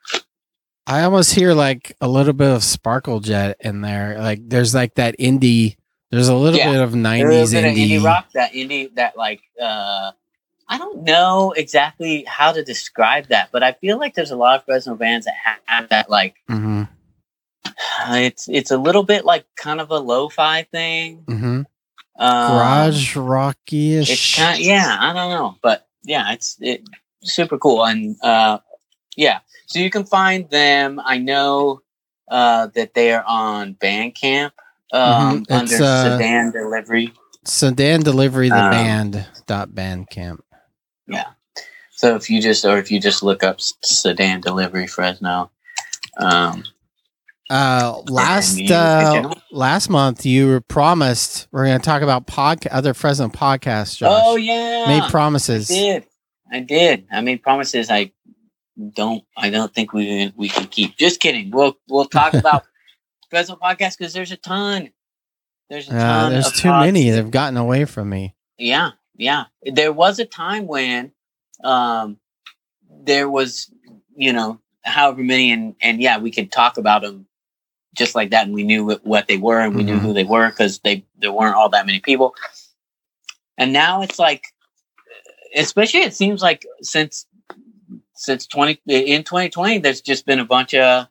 I almost hear like a little bit of Sparkle Jet in there. Like there's like that indie. There's a little yeah. bit of nineties indie. indie rock. That indie that like. uh I don't know exactly how to describe that, but I feel like there's a lot of Fresno bands that have that, like, mm-hmm. it's it's a little bit like kind of a lo-fi thing. Mm-hmm. Um, Garage rocky-ish. It's kind of, yeah, I don't know, but yeah, it's it, super cool. And uh, yeah, so you can find them. I know uh, that they are on Bandcamp um, mm-hmm. under uh, Sedan Delivery. Sedan Delivery, the um, band, dot Bandcamp. Yeah. So if you just, or if you just look up Sedan Delivery Fresno. Um, uh, last, uh, last month you were promised we're going to talk about pod, other Fresno podcasts. Josh. Oh yeah. Made promises. I did. I did. I made promises. I don't, I don't think we can, we can keep. Just kidding. We'll, we'll talk about Fresno podcasts because there's a ton. There's a ton. Uh, there's of too many. They've gotten away from me. Yeah. Yeah, there was a time when um, there was, you know, however many, and, and yeah, we could talk about them just like that, and we knew what, what they were, and we mm-hmm. knew who they were because they there weren't all that many people. And now it's like, especially it seems like since since twenty in twenty twenty, there's just been a bunch of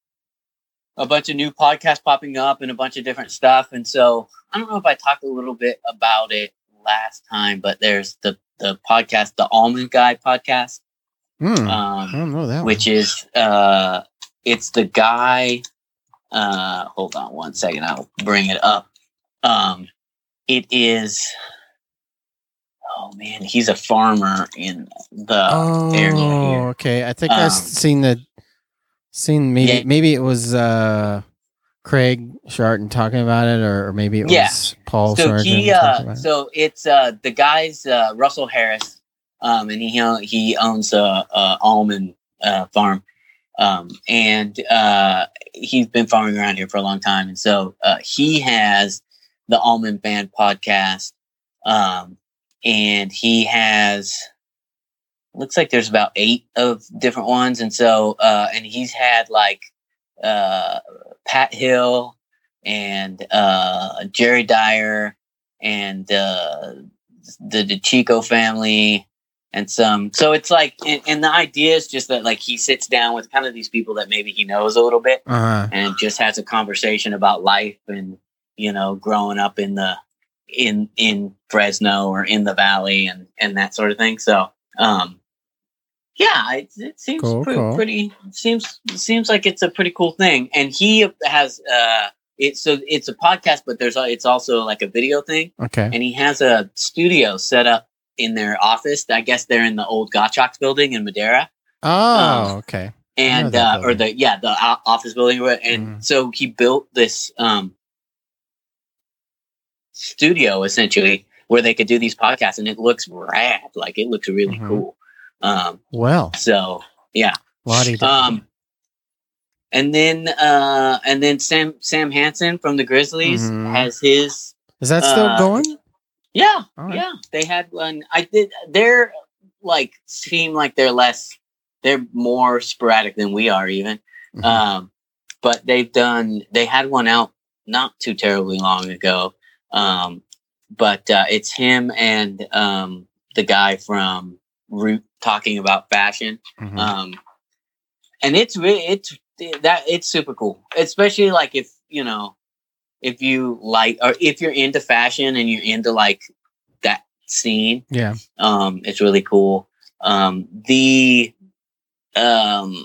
a bunch of new podcasts popping up and a bunch of different stuff. And so I don't know if I talked a little bit about it last time, but there's the the podcast, the Almond Guy podcast. Hmm, Um, I don't know that which one. is uh it's the guy uh hold on one second, I'll bring it up. Um it is oh man, he's a farmer in the Oh, area here. okay. I think I've Um, seen the seen maybe Yeah. maybe it was uh Craig Sharton talking about it, or, or maybe it Yeah. was Paul So Sargent he talking uh about it. so it's uh the guy's uh Russell Harris, um and he own- he owns a, a almond uh farm. Um and uh he's been farming around here for a long time, and so uh he has the Almond Band podcast. Um and he has looks like there's about eight of different ones, and so uh and he's had like uh Pat Hill and uh Jerry Dyer and uh the DeChico family and some. So it's like, and, and the idea is just that like he sits down with kind of these people that maybe he knows a little bit, Uh-huh. and just has a conversation about life and, you know, growing up in the in in Fresno or in the Valley and and that sort of thing. So um yeah, it, it seems Cool, pre- cool. pretty seems seems like it's a pretty cool thing. And he has uh it's so it's a podcast, but there's a- it's also like a video thing, Okay. and he has a studio set up in their office. I guess they're in the old Gottschalk's building in Madera. Oh, um, okay. And that uh, or building. the yeah the o- office building, and Mhm. so he built this um studio essentially where they could do these podcasts, and it looks rad. Like it looks really Mhm. cool. Um, Well, so yeah. Lottie. Um, and then uh, and then Sam Sam Hansen from the Grizzlies Mhm. has his. Is that still uh, going? Yeah, All right. yeah. They had one. I did. They're like seem like they're less. They're more sporadic than we are even. Mhm. Um, but they've done. They had one out not too terribly long ago. Um, but uh, it's him and um, the guy from Root talking about fashion. Mhm. Um, and it's really it's that it's super cool, especially like if you know if you like or if you're into fashion and you're into like that scene. Yeah. Um, it's really cool. Um, the um,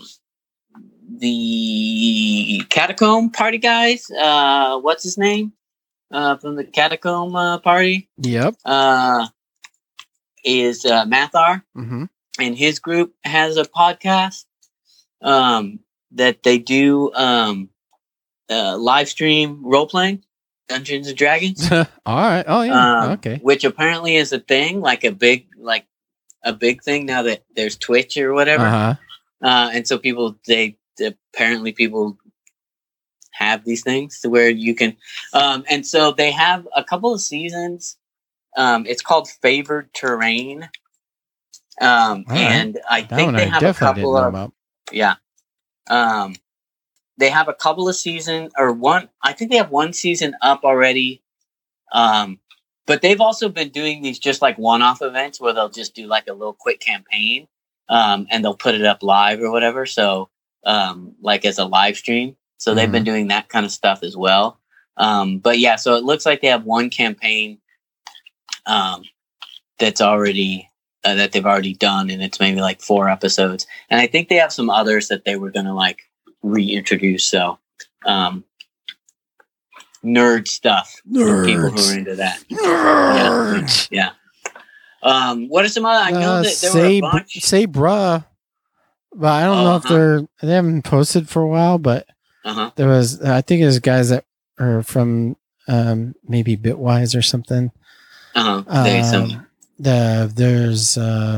the Catacomb Party guys. Uh, what's his name? Uh, from the Catacomb uh, Party. Yep. Uh, is uh, Mathar. Mm-hmm. And his group has a podcast um, that they do um, uh, live stream role playing Dungeons and Dragons. All right. Oh yeah. um, Okay. Which apparently is a thing, like a big, like a big thing now that there's Twitch or whatever. Uh-huh. Uh, and so people, they apparently people have these things to where you can, um, and so they have a couple of seasons. Um, it's called Favored Terrain. Um, All right. and I That think one they I have a definitely didn't couple know of, about. yeah. Um, they have a couple of season or one, I think they have one season up already. Um, but they've also been doing these just like one-off events where they'll just do like a little quick campaign, um, and they'll put it up live or whatever. So, um, like as a live stream. So they've been doing that kind of stuff as well. Um, but yeah, so it looks like they have one campaign, um, that's already, uh, that they've already done. And it's maybe like four episodes. And I think they have some others that they were going to like reintroduce. So, um, nerd stuff for people who are into that. Nerds. Yeah. Um, what are some other? I know Uh, that there say, were a bunch. say bruh, but I don't know if Uh-huh. they're they haven't posted for a while. But Uh huh. there was I think there's guys that are from um, maybe Bitwise or something. Uh huh. They some. Um, the there's uh,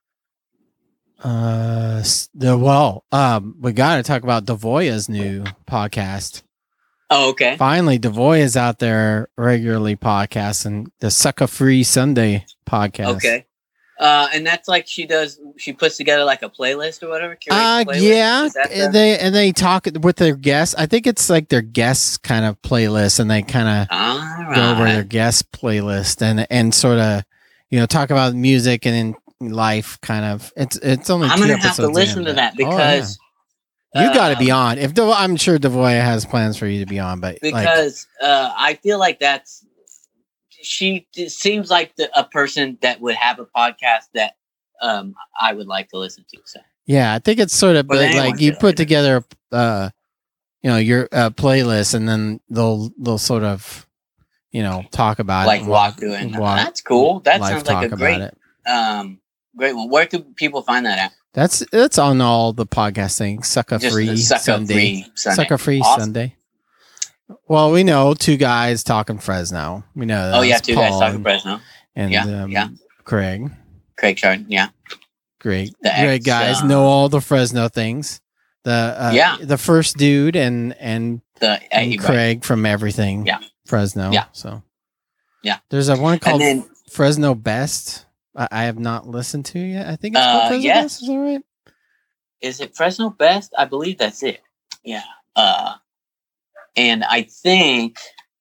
uh s- the well um we got to talk about Devoya's new podcast. Oh, okay. Finally, Devoy is out there regularly podcasting the Sucker Free Sunday podcast. Okay. Uh, and that's like she does. She puts together like a playlist or whatever. curates Uh, playlist? yeah, Is that and the- they and they talk with their guests. I think it's like their guests kind of playlist, and they kind of All go over their right. guest playlist and and sort of you know talk about music and in life. Kind of, it's it's only I'm two gonna have episodes to listen in, to but- that oh, yeah. because you got to uh, be on. If Devo- I'm sure Devoya has plans for you to be on, but like, because uh, I feel like that's she it seems like the, a person that would have a podcast that um I would like to listen to. So Yeah, I think it's sort of Or like, anyone like you could. put together, uh, you know, your uh, playlist, and then they'll they'll sort of, you know, talk about like it. walk through it. walk- That's cool. That live sounds like a talk great about it. um great one. Where could people find that at? That's it's on all the podcast things. Sucker Just free the Sucker Sunday. Free Sunday. Sucker free Awesome. Sunday. Well, we know two guys talking Fresno. We know. Oh yeah, that's two guys Paul talking and, Fresno. and Yeah, um, yeah. Craig. Craig Chard. Yeah. Great, The great ex, guys uh, know all the Fresno things. The uh, Yeah. the first dude and and, The and right. Craig from everything. Yeah. Fresno. Yeah. So Yeah. there's a one And called then Fresno Best. I, I have not listened to yet. I think it's Uh, called Fresno yes. Best. Is that right? is it Fresno Best? I believe that's it. Yeah. Uh, and I think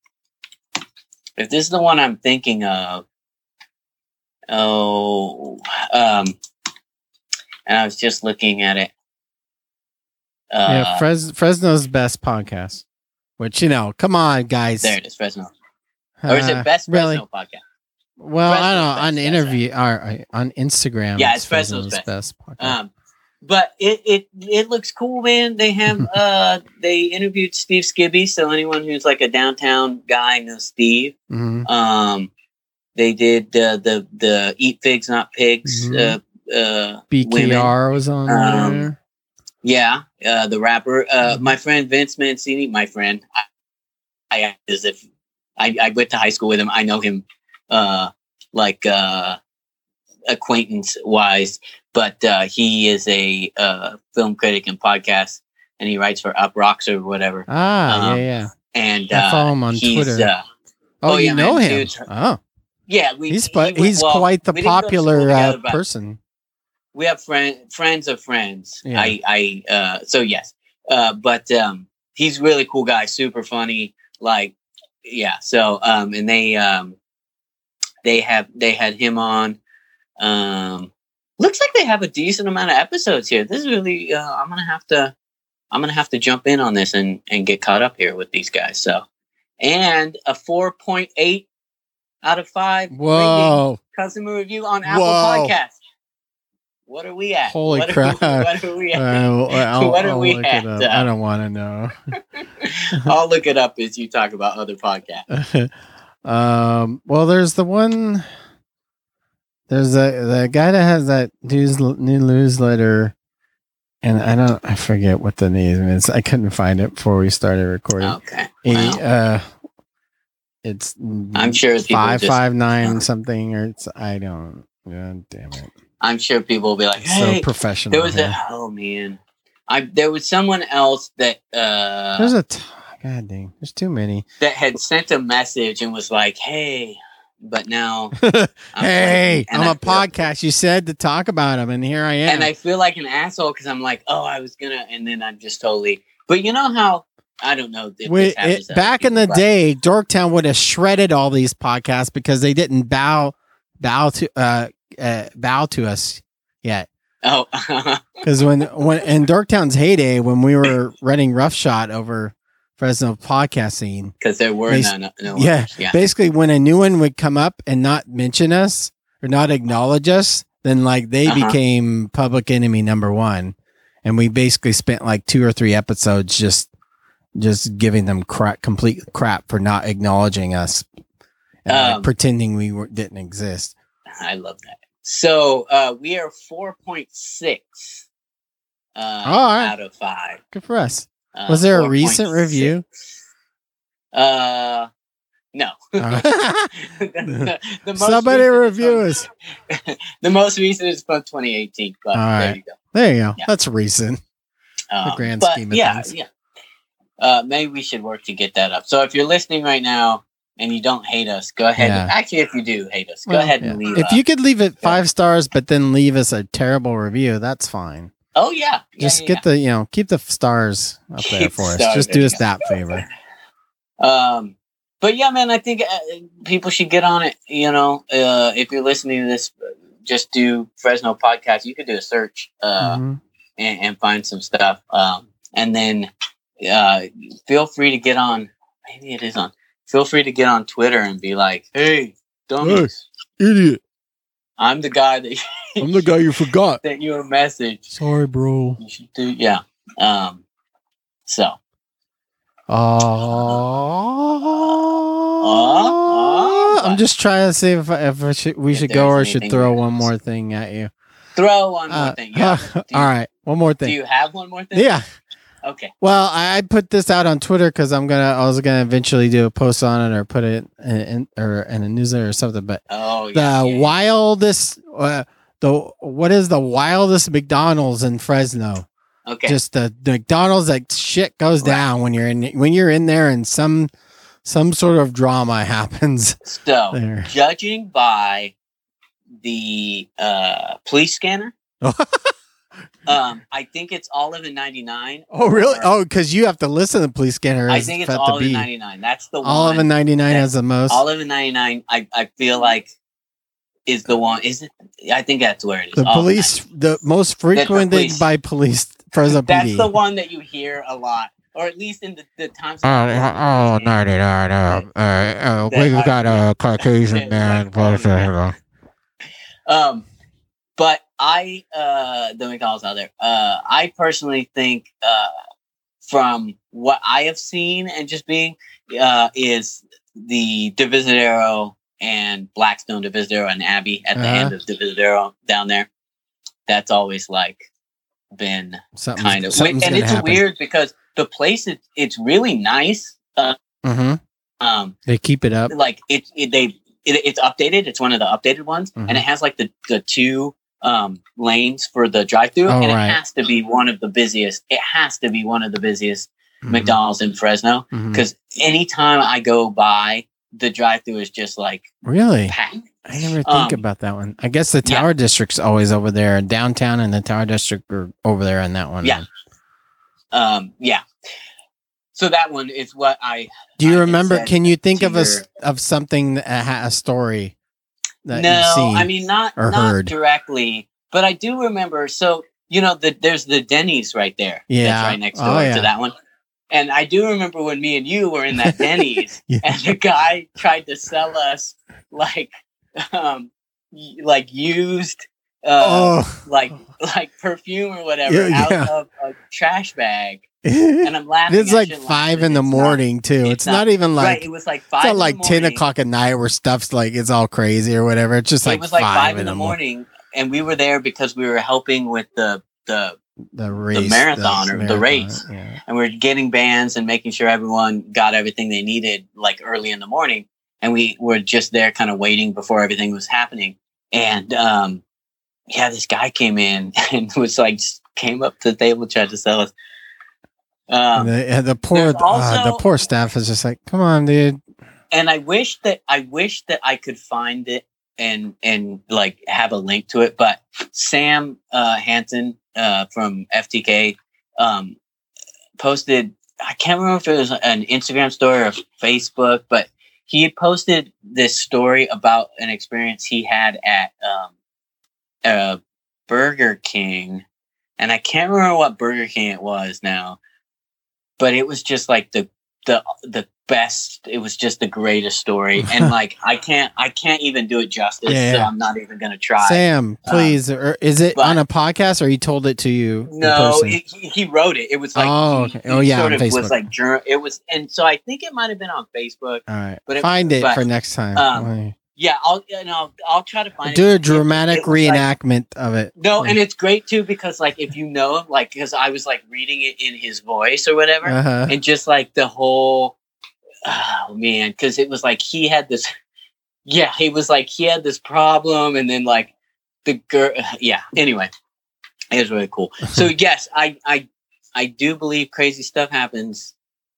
if this is the one I'm thinking of, oh, um, and I was just looking at it. Uh, yeah, Fres- Fresno's Best podcast. Which, you know, come on, guys. there it is, Fresno. Or is Uh, it Best really? Fresno podcast? Well, I Fresno's don't know. Best, On that's interview, or, uh, on Instagram, Yeah, it's Fresno's Best podcast. Um, but it, it it looks cool, man. They have uh they interviewed Steve Skibby, so anyone who's like a downtown guy knows Steve. Mhm. Um, they did uh, the the Eat Figs Not Pigs. Mhm. Uh, uh, B K R was on Um, there. yeah, uh, the rapper. Uh, Mhm. my friend Vince Mancini, my friend. I, I act as if I, I went to high school with him. I know him, uh, like uh, acquaintance wise, but uh, he is a uh, film critic and podcast, and he writes for Up Rocks or whatever. Ah, um, yeah, yeah. And I uh, follow him on he's, Twitter. Uh, Oh, oh, you yeah, know man, him? dude's- Oh, yeah, we. he's he but was- he's well, quite the we didn't go to school popular together, uh, but person. We have friend friends of friends. Yeah. I I uh, so yes, uh, but um, he's really cool guy, super funny. Like yeah, so um, and they um, they have they had him on. Um, looks like they have a decent amount of episodes here. This is really uh, I'm gonna have to I'm gonna have to jump in on this and and get caught up here with these guys. So and a four point eight out of five. rating, Whoa. customer review on Apple Whoa. Podcasts. What are we at? Holy what crap. Are, what are we Uh, at? I'll, What are I'll we look at, it up. uh, I don't want to know. I'll look it up as you talk about other podcasts. um, well, there's the one. There's a the guy that has that news new newsletter, and I don't I forget what the name is. I couldn't find it before we started recording. Okay. He, Well, uh, it's I'm sure people five just- five nine something, or it's I don't. God damn it! I'm sure people will be like, It's "Hey, so professional. there was here. a oh man, I there was someone else that uh There's a t- God dang. There's too many. that had sent a message and was like, hey, but now I'm hey, like- and I'm I a feel- podcast. You said to talk about them, and here I am. and I feel like an asshole because I'm like, oh, I was gonna, and then I'm just totally. But you know how I don't know. If We- this happens it- to other back in the people, but- day, Dorktown would have shredded all these podcasts because they didn't bow bow to uh, uh bow to us yet. Oh, Because when when in Dorktown's heyday, when we were running roughshod over Fresno podcast scene, because there were They- none. No yeah, others, yeah. basically when a new one would come up and not mention us or not acknowledge us, then like they Uh-huh. became public enemy number one, and we basically spent like two or three episodes just just giving them crap, complete crap for not acknowledging us and like, Um, pretending we were, didn't exist. I love that. So uh, we are four point six uh, All right. out of five. Good for us. Uh, Was there a four recent point six. review? Uh, no. Uh, The- the- the most Somebody recent is review from- us. The most recent is from twenty eighteen. But All there right. you go. There you go. Yeah. That's recent. Um, grand but scheme of yeah, things. yeah. Uh, maybe we should work to get that up. So if you're listening right now and you don't hate us, go ahead. Yeah. And, actually, if you do hate us, go Well, ahead yeah. and leave. If uh, you could leave it five stars, but then leave us a terrible review, that's fine. oh yeah, yeah, Just yeah, get the, you know, keep the stars up there Keep for us. stars, Just there do you us go. that favor. yeah. Um, but yeah, man, I think uh, people should get on it. You know, uh, if you're listening to this, just do Fresno podcast. You could do a search uh, Mhm. and, and find some stuff. Um, and then uh, feel free to get on. Maybe it is on feel free to get on Twitter and be like, "Hey, dummies, Idiot. I'm the guy that I'm the guy you forgot. sent you a message. Sorry, bro. You should do, yeah." Um, so, Uh, uh, I'm just trying to see if, if I should, we If should go or there's should anything throw you one want to more thing at you. throw one more Uh, thing. Yeah. Do you, all right, one more do thing. you have one more thing? Yeah. Okay. Well, I, I put this out on Twitter because I'm gonna. I was gonna eventually do a post on it or put it in, in or in a newsletter or something. But Oh, yeah. the yeah, yeah. wildest, uh, the what is the wildest McDonald's in Fresno? Okay. Just the, the McDonald's, like shit goes Right. down when you're in when you're in there and some some sort of drama happens so, there. judging by the uh, police scanner, um, I think it's Olive and ninety-nine. Oh really? or- Oh, because you have to listen to the police scanner. I as think it's fat to Olive be. and ninety-nine. That's the Olive one. and ninety-nine that- has the most. Olive and ninety-nine, I, I feel like, is the one. Is it? I think that's where it is. The Olive and police, the most frequented police. by police Fresno P D. That's the one that you hear a lot, or at least in the, the times. Oh, oh, ninety-nine. Uh, uh, uh, we That- got a Caucasian man. Plus, uh, Um, but I, uh, the McDonald's out there, uh, I personally think, uh, from what I have seen and just being, uh, is the Divisadero and Blackstone Divisadero and Abbey at the Uh-huh. end of Divisadero down there. That's always like been Something's- kind of, something's and gonna it's happen. weird because the place is, it's really nice. Uh, Mhm. um, They keep it up. like it, it they it, it's updated. It's one of the updated ones, Mhm. and it has like the the two um lanes for the drive-through, Oh, and right. it has to be one of the busiest. It has to be one of the busiest Mhm. McDonald's in Fresno Mhm. because anytime I go by, the drive-through is just like Really? packed. I never think Um, about that one. I guess the yeah. Tower District's always over there, and downtown and the Tower District are over there on that one. Yeah. Um, yeah. So that one is what I. Do you I had remember? said Can you think to of a s- your- of something that ha- a story that no, you've seen? I mean not or not heard? directly, but I do remember. So you know, the, there's the Denny's right there. Yeah. that's right next Oh, door yeah. to that one. And I do remember when me and you were in that Denny's, Yeah. and the guy tried to sell us like, um, y- like used, uh, oh, like like perfume or whatever Yeah, out yeah. of a trash bag. And I'm laughing. it's I like shouldn't laugh, five but in the it's not- morning too. It's, it's not, not- even like right, it was like five. it's not in the like ten morning. o'clock at night where stuff's like it's all crazy or whatever. It's just like it was like five, five in the morning, and we were there because we were helping with the the The race, marathon or the race. Yeah. and we are getting bands and making sure everyone got everything they needed like early in the morning, and we were just there kind of waiting before everything was happening. And um yeah, this guy came in and was like just came up to the table, tried to sell us. Um, And the, and the poor, there's uh, the also- poor staff is just like, come on, dude. and I wish that I wish that I could find it and and like have a link to it. But Sam uh, Hansen uh, from F T K um, posted. I can't remember if it was an Instagram story or Facebook, but he had posted this story about an experience he had at um, uh, Burger King, and I can't remember what Burger King it was now, but it was just like the the the best. It was just the greatest story, and like I can't I can't even do it justice. Yeah, So yeah. I'm not even gonna try. Sam, please. or is it but- on a podcast or he told it to you? in No, person? it, he, he wrote it. It was like Oh, he- okay. Oh, he yeah, sort on of Facebook. was like jour- it was, and so I think it might have been on Facebook. All right. but it- Find it but, for next time. um, Yeah, I'll and I'll I'll try to find Do it. a dramatic It was like- reenactment of it. No, and it's great too because like if you know, like because I was like reading it in his voice or whatever, Uh-huh. and just like the whole, oh man, because it was like he had this, yeah, he was like he had this problem, and then like the girl, yeah. Anyway, it was really cool. So yes, I I I do believe crazy stuff happens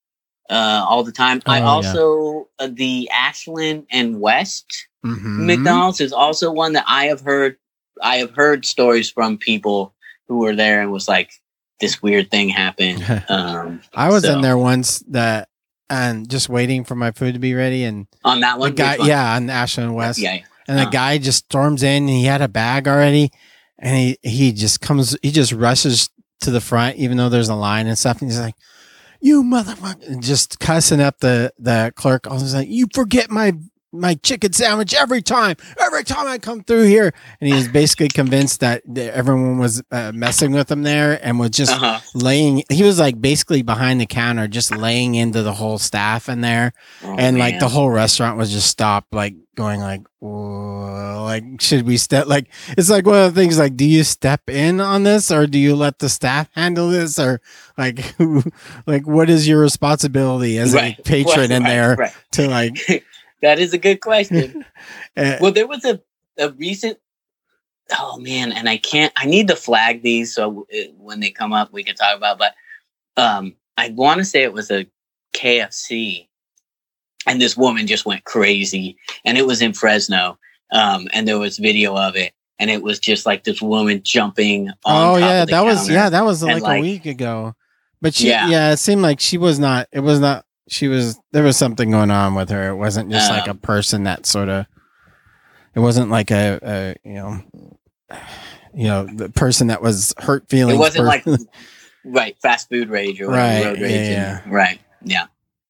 uh, all the time. Oh, I yeah. also uh, the Ashland and West Mhm. McDonald's is also one that I have heard. I have heard stories from people who were there and was like, this weird thing happened. Um, I was so- in there once that and just waiting for my food to be ready and on that the one, guy which one? yeah, on Ashland West. yeah, yeah. And the Uh. guy just storms in and he had a bag already and he, he just comes he just rushes to the front even though there's a line and stuff and he's like, you motherfucker, and just cussing up the the clerk. I was like, you forget my my chicken sandwich every time, every time I come through here. And he was basically convinced that everyone was uh, messing with him there and was just Uh-huh. laying. He was like basically behind the counter, just laying into the whole staff in there. Oh, And like man. the whole restaurant was just stopped, like going like, "Whoa," like, should we step? Like, it's like one of the things, like, do you step in on this or do you let the staff handle this? Or like, who, like, what is your responsibility as Right. a patron Right, in right, there right. to like, That is a good question. uh, Well, there was a, a recent, oh man, and I can't, I need to flag these so it, when they come up, we can talk about, but um, I want to say it was a K F C and this woman just went crazy and it was in Fresno um, and there was video of it and it was just like this woman jumping on oh top yeah, of the that was, counter. yeah, that was and, like, like- a week ago. But she, yeah. Yeah. it seemed like she was not, it was not, she was, there was something going on with her. It wasn't just like a Um, person that sort of, it wasn't like a, a, you know, you know, the person that was hurt feelings. It wasn't like, person. right, fast food rage or whatever, Right, road yeah, rage. and- yeah. Right, yeah.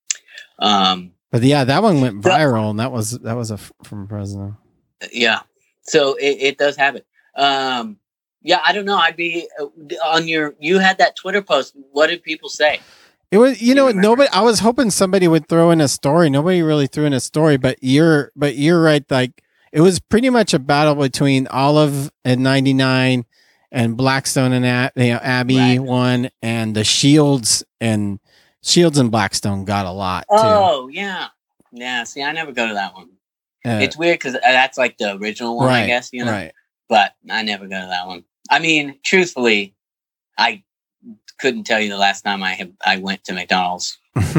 Um, But yeah, that one went So- viral, and that was that was a f- from Fresno. Yeah. So it, it does happen. Um, yeah, I don't know. I'd be uh, on your, you had that Twitter post. What did people say? It was, you You know, remember? nobody. I was hoping somebody would throw in a story. Nobody really threw in a story, but you're, but you're right. Like it was pretty much a battle between Olive and ninety-nine, and Blackstone and Ab- you know, Abby Right. won, and the Shields and Shields and Blackstone got a lot too. Oh, yeah. Yeah. See, I never go to that one. Uh, It's weird because that's like the original one, I guess, you know, right. but I never go to that one. I mean, truthfully, I couldn't tell you the last time I have, I went to McDonald's.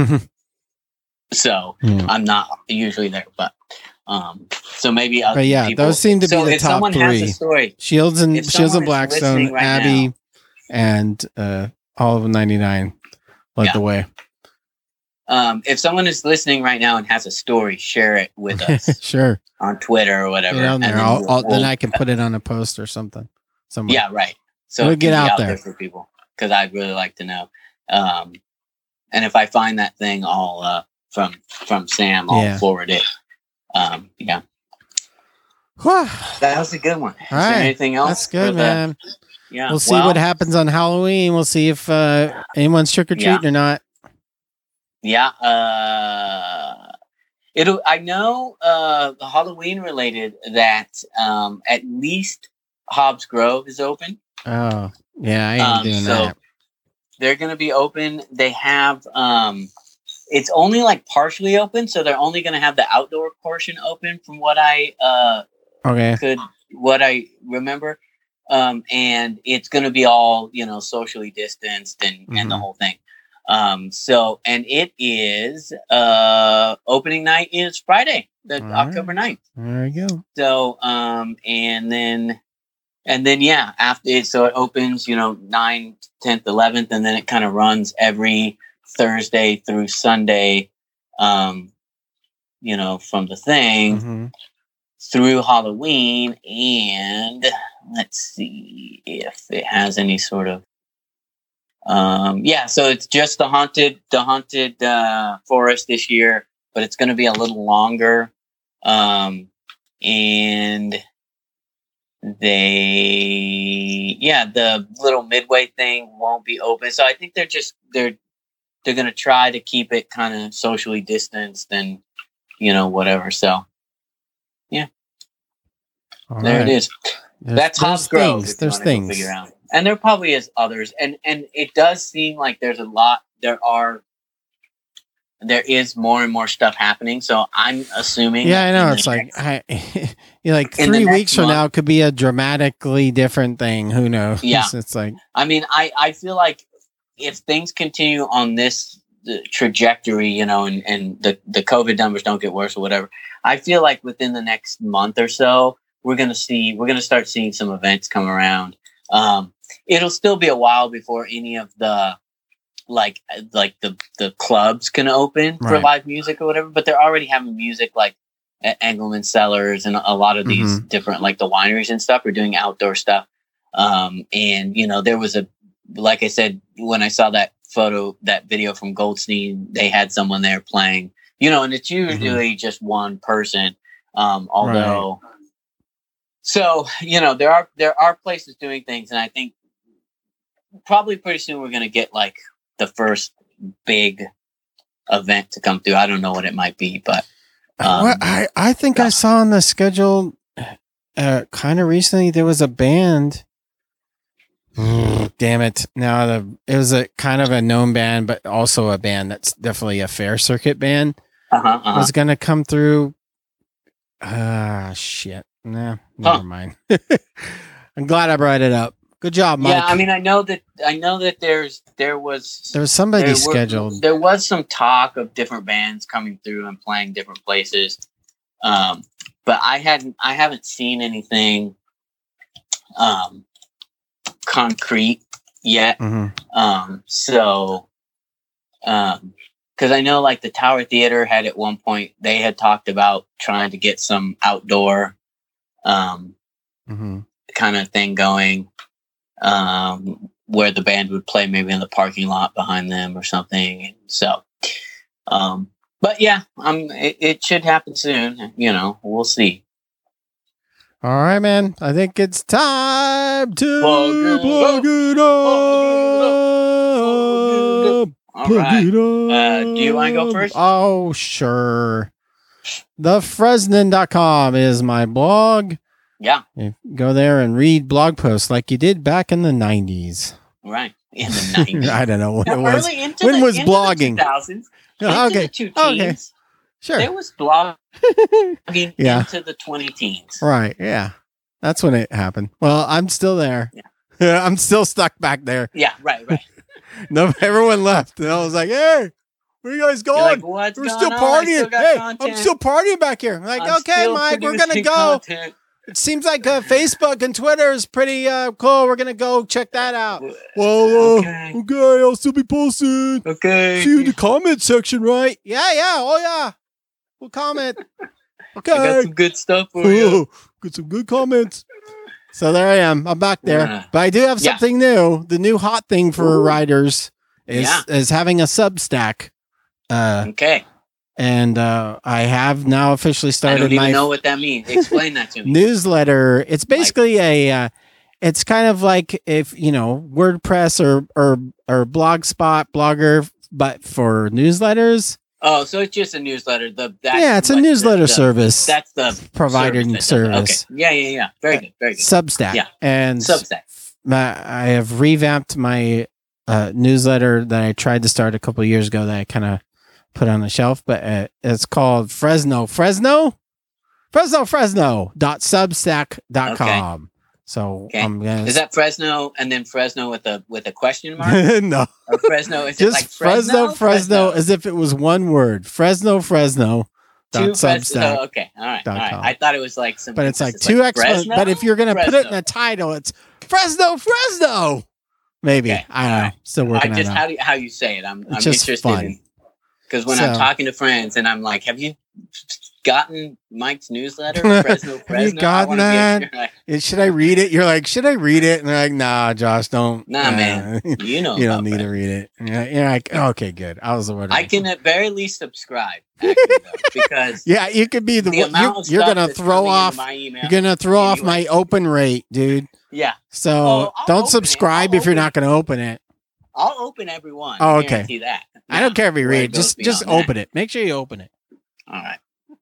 So Yeah. I'm not usually there, but, um, so maybe other But yeah, people, those seem to so be the if top someone has three. a story, Shields and If Shields and someone is Blackstone, listening right Abby, now- and uh, Olive ninety-nine led Yeah. the way. um, if someone is listening right now and has a story, share it with us Sure. on Twitter or whatever. Get out and there. then I'll, we'll- I'll, then we'll- I can put it on a post or something. Somewhere. Yeah, right. So We'll it get can be out there. for people because I'd really like to know. Um, and if I find that thing, I'll uh, from from Sam, I'll Yeah. forward it. Um, yeah, Whew. that was a good one. Is All there right. anything else? That's for good, the- man. Yeah, We'll see well, what happens on Halloween. We'll see if uh, anyone's trick or treating Yeah. or not. Yeah, uh, it'll. I know uh, Halloween related that um, at least Hobbs Grove is open. Oh, yeah, I ain't Um, doing so that. they're going to be open. They have, um, it's only like partially open, so they're only going to have the outdoor portion open, from what I uh, Okay. could, what I remember. Um, and it's going to be all, you know, socially distanced and and the Mhm. whole thing. Um, so and it is uh, opening night is Friday, the All right. October ninth. There you go. So, um, and then, and then, yeah, after it, so it opens, you know, ninth, tenth, eleventh, and then it kind of runs every Thursday through Sunday, um, you know, from the thing Mhm. through Halloween. And let's see if it has any sort of, um, yeah, so it's just the haunted, the haunted, uh, forest this year, but it's going to be a little longer. Um, and they, yeah, the little midway thing won't be open. So I think they're just, they're, they're going to try to keep it kind of socially distanced and, you know, whatever. So All there right. it is. There's, That's there's Hobbs Grove. things. if you There's wanna go things. Figure out. And there probably is others. And, and it does seem like there's a lot, there are, there is more and more stuff happening. So I'm assuming. Yeah, I in know. the It's like next- I, you're like In the three next weeks from month- now could be a dramatically different thing. Who knows? Yeah. It's like I mean, I, I feel like if things continue on this the trajectory, you know, and, and the, the COVID numbers don't get worse or whatever, I feel like within the next month or so, we're going to see, we're going to start seeing some events come around. Um, it'll still be a while before any of the, like, like the, the clubs can open for Right. live music or whatever, but they're already having music like at Engelman Cellars and a lot of these Mhm. different, like the wineries and stuff are doing outdoor stuff. Um, and, you know, there was a, like I said, when I saw that photo, that video from Goldstein, they had someone there playing, you know, and it's usually mm-hmm. just one person. Um, although, right. so, you know, there are, there are places doing things. And I think probably pretty soon we're going to get like the first big event to come through. I don't know what it might be, but um, well, I, I think yeah. I saw on the schedule uh, kind of recently, there was a band. Damn it. Now the it was a kind of a known band, but also a band that's definitely a fair circuit band. Uh-huh, uh-huh. Was gonna come through. Ah, shit. Nah, never huh. mind. I'm glad I brought it up. Good job, Mike. Yeah, I mean, I know that I know that there's there was there was somebody there scheduled. Were, there was some talk of different bands coming through and playing different places, um, but I hadn't I haven't seen anything um, concrete yet. Mm-hmm. Um, so, um, because I know like the Tower Theater had at one point they had talked about trying to get some outdoor um, mm-hmm. kind of thing going. Um, where the band would play maybe in the parking lot behind them or something. So, um, but yeah, um, it, it should happen soon. You know, we'll see. All right, man. I think it's time to plug it, plug it up. All right. Uh, do you want to go first? Oh, sure. the fresnon dot com is my blog. Yeah. You go there and read blog posts like you did back in the nineties. Right. In the nineties. I don't know what now, it was. Into when the, was into blogging? The two thousands, oh, okay. The two okay. Sure. There was blogging yeah. into the twenty teens. Right. Yeah. That's when it happened. Well, I'm still there. Yeah. I'm still stuck back there. Yeah. Right. Right. No, everyone left. And I was like, hey, where are you guys going? Like, What's We're going still on? partying. Still hey, content. I'm still partying back here. I'm like, I'm okay, Mike, we're going to go. Content. It seems like uh, Facebook and Twitter is pretty uh, cool. We're going to go check that out. Well, uh, okay. okay, I'll still be posting. Okay. See you in the comment section, right? Yeah, yeah. Oh, yeah. We'll comment. Okay. I got some good stuff for you. Got some good comments. So there I am. I'm back there. Yeah. But I do have Yeah. something new. The new hot thing for Ooh. writers is, Yeah. is having a Substack. Uh, Okay. And uh, I have now officially I started don't even my know what that means. Explain that to me. newsletter. It's basically a, uh, it's kind of like if, you know, WordPress or, or, or Blogspot, Blogger, but for newsletters. Oh, so it's just a newsletter. The that's Yeah, it's a what newsletter the, the, service. That's the provider service. service. Okay. Yeah, yeah, yeah. Very good. Very good. Substack. Yeah. And Substack. my, I have revamped my uh, newsletter that I tried to start a couple of years ago that I kind of put on the shelf, but uh, it's called Fresno. Fresno? Fresno, Fresno dot substack dot com. Okay. So okay. I'm gonna Is that Fresno and then Fresno with a with a question mark? No. Or Fresno is just it like Fresno? Fresno, Fresno, as if it was one word. Fresno, Fresno. Two dot substack. Oh, okay. All right. All right. Com. I thought it was like some But it's like two like explanations. But if you're gonna Fresno. put it in a title, it's Fresno, Fresno. Maybe. Okay. I don't know. Right. Still working I just on how do you, how you say it. I'm, I'm just interested fun. in because when So- I'm talking to friends and I'm like, have you gotten Mike's newsletter? Fresno, Fresno. Have you gotten I wanna that? Be, like, Should I read it? You're like, should I read it? And they're like, nah, Josh, don't. Nah, uh, man. You know, you don't about need to Fresno. read it. And You're you're like, okay, good. I was wondering. I can at very least subscribe actually, though, because Yeah, you could be the, the one. amount You're, of you're stuff gonna that's throw coming into off. my email. You're gonna throw off Anyway. my open rate, dude. Yeah, So Oh, I'll open don't it. subscribe I'll if you're open not gonna open it. I'll open every one. Oh, I okay. guarantee that. I don't care if you where read. it goes Just just beyond that. open it. Make sure you open it. All right.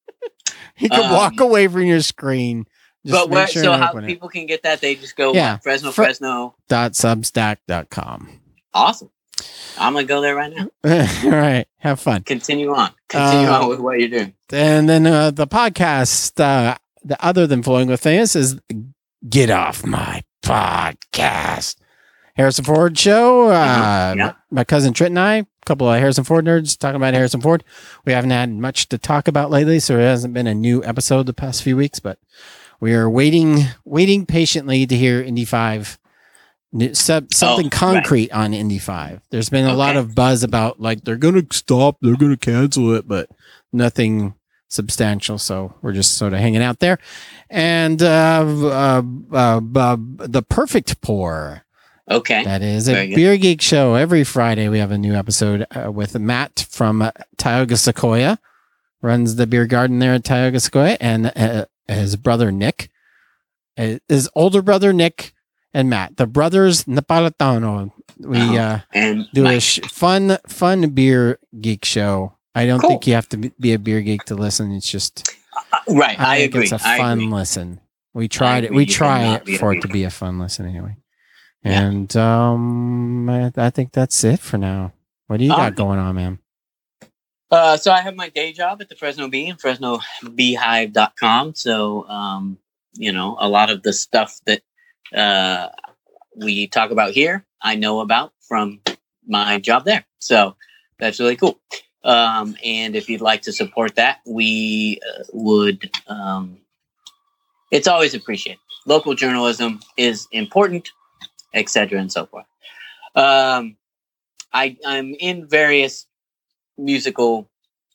You can Um, walk away from your screen. Just But make where, sure so you how open it. people can get that? They just go Yeah. what, Fresno, Fre- Fresno. Dot substack dot com. Awesome. I'm gonna go there right now. All right. Have fun. Continue on. Continue Uh, on with what you're doing. And then uh, the podcast, uh, the other than Flowing with Famous, is Get Off My Podcast. Harrison Ford Show. Uh, Mhm. Yeah. my, my cousin Trent and I, a couple of Harrison Ford nerds, talking about Harrison Ford. We haven't had much to talk about lately, so it hasn't been a new episode the past few weeks, but we are waiting, waiting patiently to hear Indy five. New- Sub, something Oh, right. concrete on Indy five. There's been a lot Okay. of buzz about like they're going to stop, they're going to cancel it, but nothing substantial. So we're just sort of hanging out there. And uh, uh, uh, uh, the Perfect Pour, Okay. That is Very a good. Beer Geek show. Every Friday we have a new episode uh, with Matt from uh, Tioga Sequoia, runs the beer garden there at Tioga Sequoia, and uh, his brother Nick, uh, his older brother Nick, and Matt, the brothers Napolitano. We Uh-huh. uh, And do a Mike. sh- fun, fun beer geek show. I don't Cool. think you have to be- be a beer geek to listen. It's just Uh, right. I, think agree. It's a I fun agree. listen. We tried it. agree. We You try cannot it be a for it beer to geek. be a fun listen anyway. Yeah. And um, I, I think that's it for now. What do you got Alright. going on, man? Uh, so I have my day job at the Fresno Bee and Fresno Beehive dot com. So, um, you know, a lot of the stuff that uh, we talk about here, I know about from my job there. So that's really cool. Um, and if you'd like to support that, we uh, would, um, it's always appreciated. Local journalism is important, et cetera, and so forth. Um, I, I'm in various musical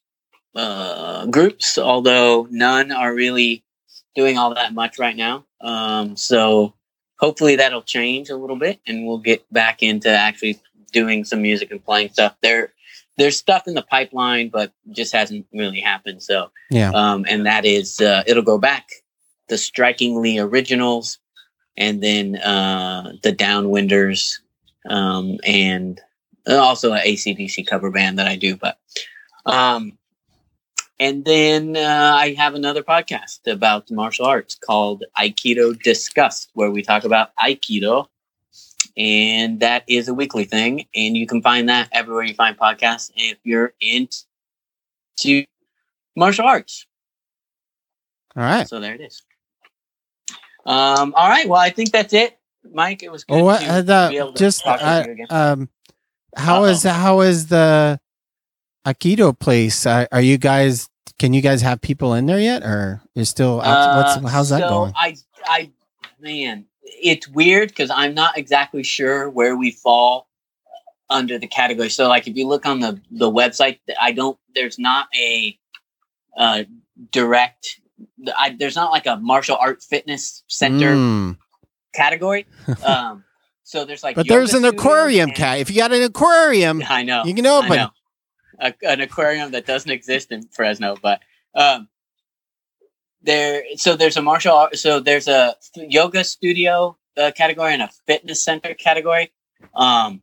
uh, groups, although none are really doing all that much right now. Um, so hopefully that'll change a little bit, and we'll get back into actually doing some music and playing stuff. There, there's stuff in the pipeline, but just hasn't really happened. So, Yeah. um, and that is uh, it'll go back the Strikingly Originals, and then uh, the Downwinders, um, and also an A C D C cover band that I do. But um, and then uh, I have another podcast about martial arts called Aikido Discussed, where we talk about Aikido, and that is a weekly thing. And you can find that everywhere you find podcasts if you're into martial arts. All right. So there it is. Um, all right. Well, I think that's it, Mike. It was good Oh, what? to Uh, be able the, to just talk uh, with you again. um, how Uh-oh. is how is the Aikido place? Uh, are you guys? Can you guys have people in there yet, or you're still? Out, what's how's that Uh, so going? I, I, man, it's weird because I'm not exactly sure where we fall under the category. So, like, if you look on the the website, I don't. There's not a uh, direct. I, there's not like a martial art fitness center Mm. category. Um, so there's like, But yoga there's an studios aquarium, and- cat. If you got an aquarium, I know. you can I open. know. A, an aquarium that doesn't exist in Fresno, but um, there. So there's a martial art. So there's a yoga studio uh, category and a fitness center category. Um,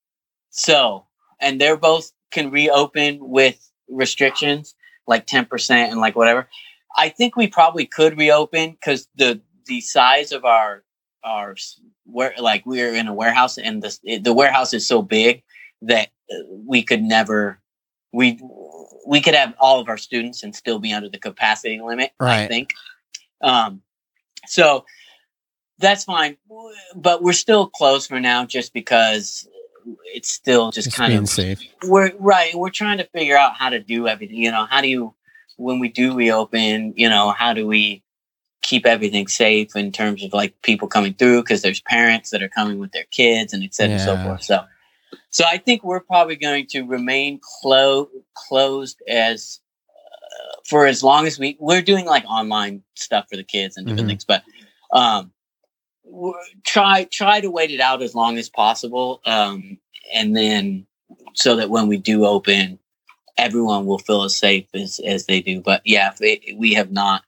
so and they're both can reopen with restrictions, like ten percent and like whatever. I think we probably could reopen because the the size of our our where like we're in a warehouse and the the warehouse is so big that we could never. We we could have all of our students and still be under the capacity limit, I Right. think. Um, so that's fine, but we're still closed for now, just because it's still just, Just kind being of safe. we're right. We're trying to figure out how to do everything. You know, how do you when we do reopen? You know, how do we keep everything safe in terms of like people coming through, because there's parents that are coming with their kids and et cetera and so Yeah. forth. So. So I think we're probably going to remain clo- closed as uh, for as long as we we're doing like online stuff for the kids and different Mhm. things, but um, we're, try try to wait it out as long as possible, um, and then so that when we do open, everyone will feel as safe as as they do. But yeah, if it, we have not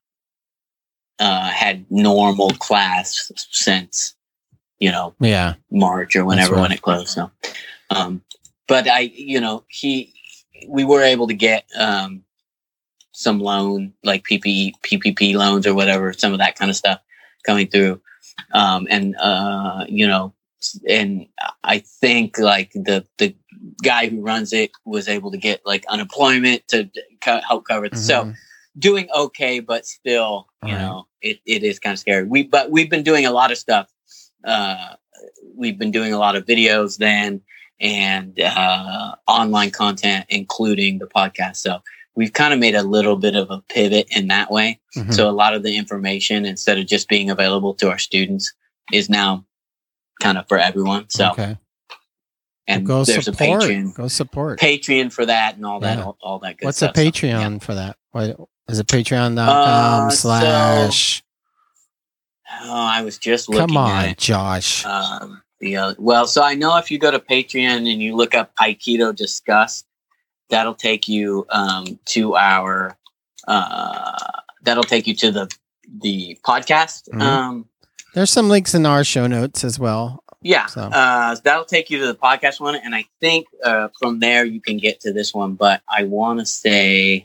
uh, had normal class since you know Yeah. March or whenever right. when it closed. So, um, but I, you know, he, we were able to get um, some loan, like P P E, P P P loans or whatever, some of that kind of stuff coming through, um, and uh, you know, and I think like the the guy who runs it was able to get like unemployment to co- help cover it. So Mhm. doing okay, but still, you Right. know, it, it is kind of scary. We but we've been doing a lot of stuff. Uh, we've been doing a lot of videos then and uh, online content, including the podcast. So we've kind of made a little bit of a pivot in that way. Mhm. So a lot of the information, instead of just being available to our students, is now kind of for everyone. So okay. and Go there's support. a Patreon, Go support. Patreon for that, and all that, Yeah. all, all that good What's stuff. a So, Patreon yeah. for that? What is it? Patreon dot com Uh, slash. Oh, I was just looking Come on, at it. Josh. Um, The uh, well, so I know if you go to Patreon and you look up Aikido Discussed, that'll take you um, to our uh, that'll take you to the the podcast. Mhm. Um, There's some links in our show notes as well. yeah, So. uh, that'll take you to the podcast one, and I think uh, from there you can get to this one. But I want to say,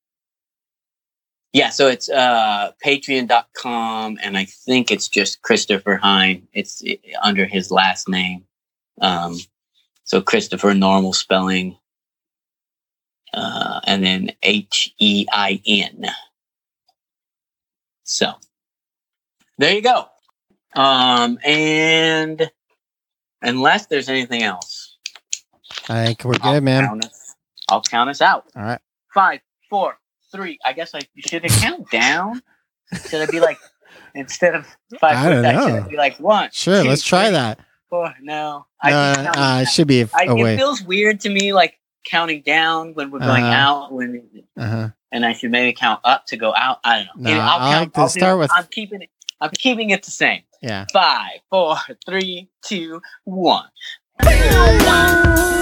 yeah, so it's uh, patreon dot com, and I think it's just Christopher Hine. It's uh, under his last name. Um, so Christopher, normal spelling, uh, and then H E I N. So there you go. Um, and unless there's anything else, I think we're I'll good, man. count us, I'll count us out. All right. Five, four, three. I guess I should I count down. Should I be like instead of five? I don't four, know. Should I be like one? Sure, two, let's try three, that. Four. No, No, just count uh, down. it should be a, I, a it way. feels weird to me, like counting down when we're going Uh-huh. out. When Uh-huh. and I should maybe count up to go out. I don't know. No, I'll I count, like to I'll do- start with- I'm keeping it. I'm keeping it the same. Yeah. Five, four, three, two, one.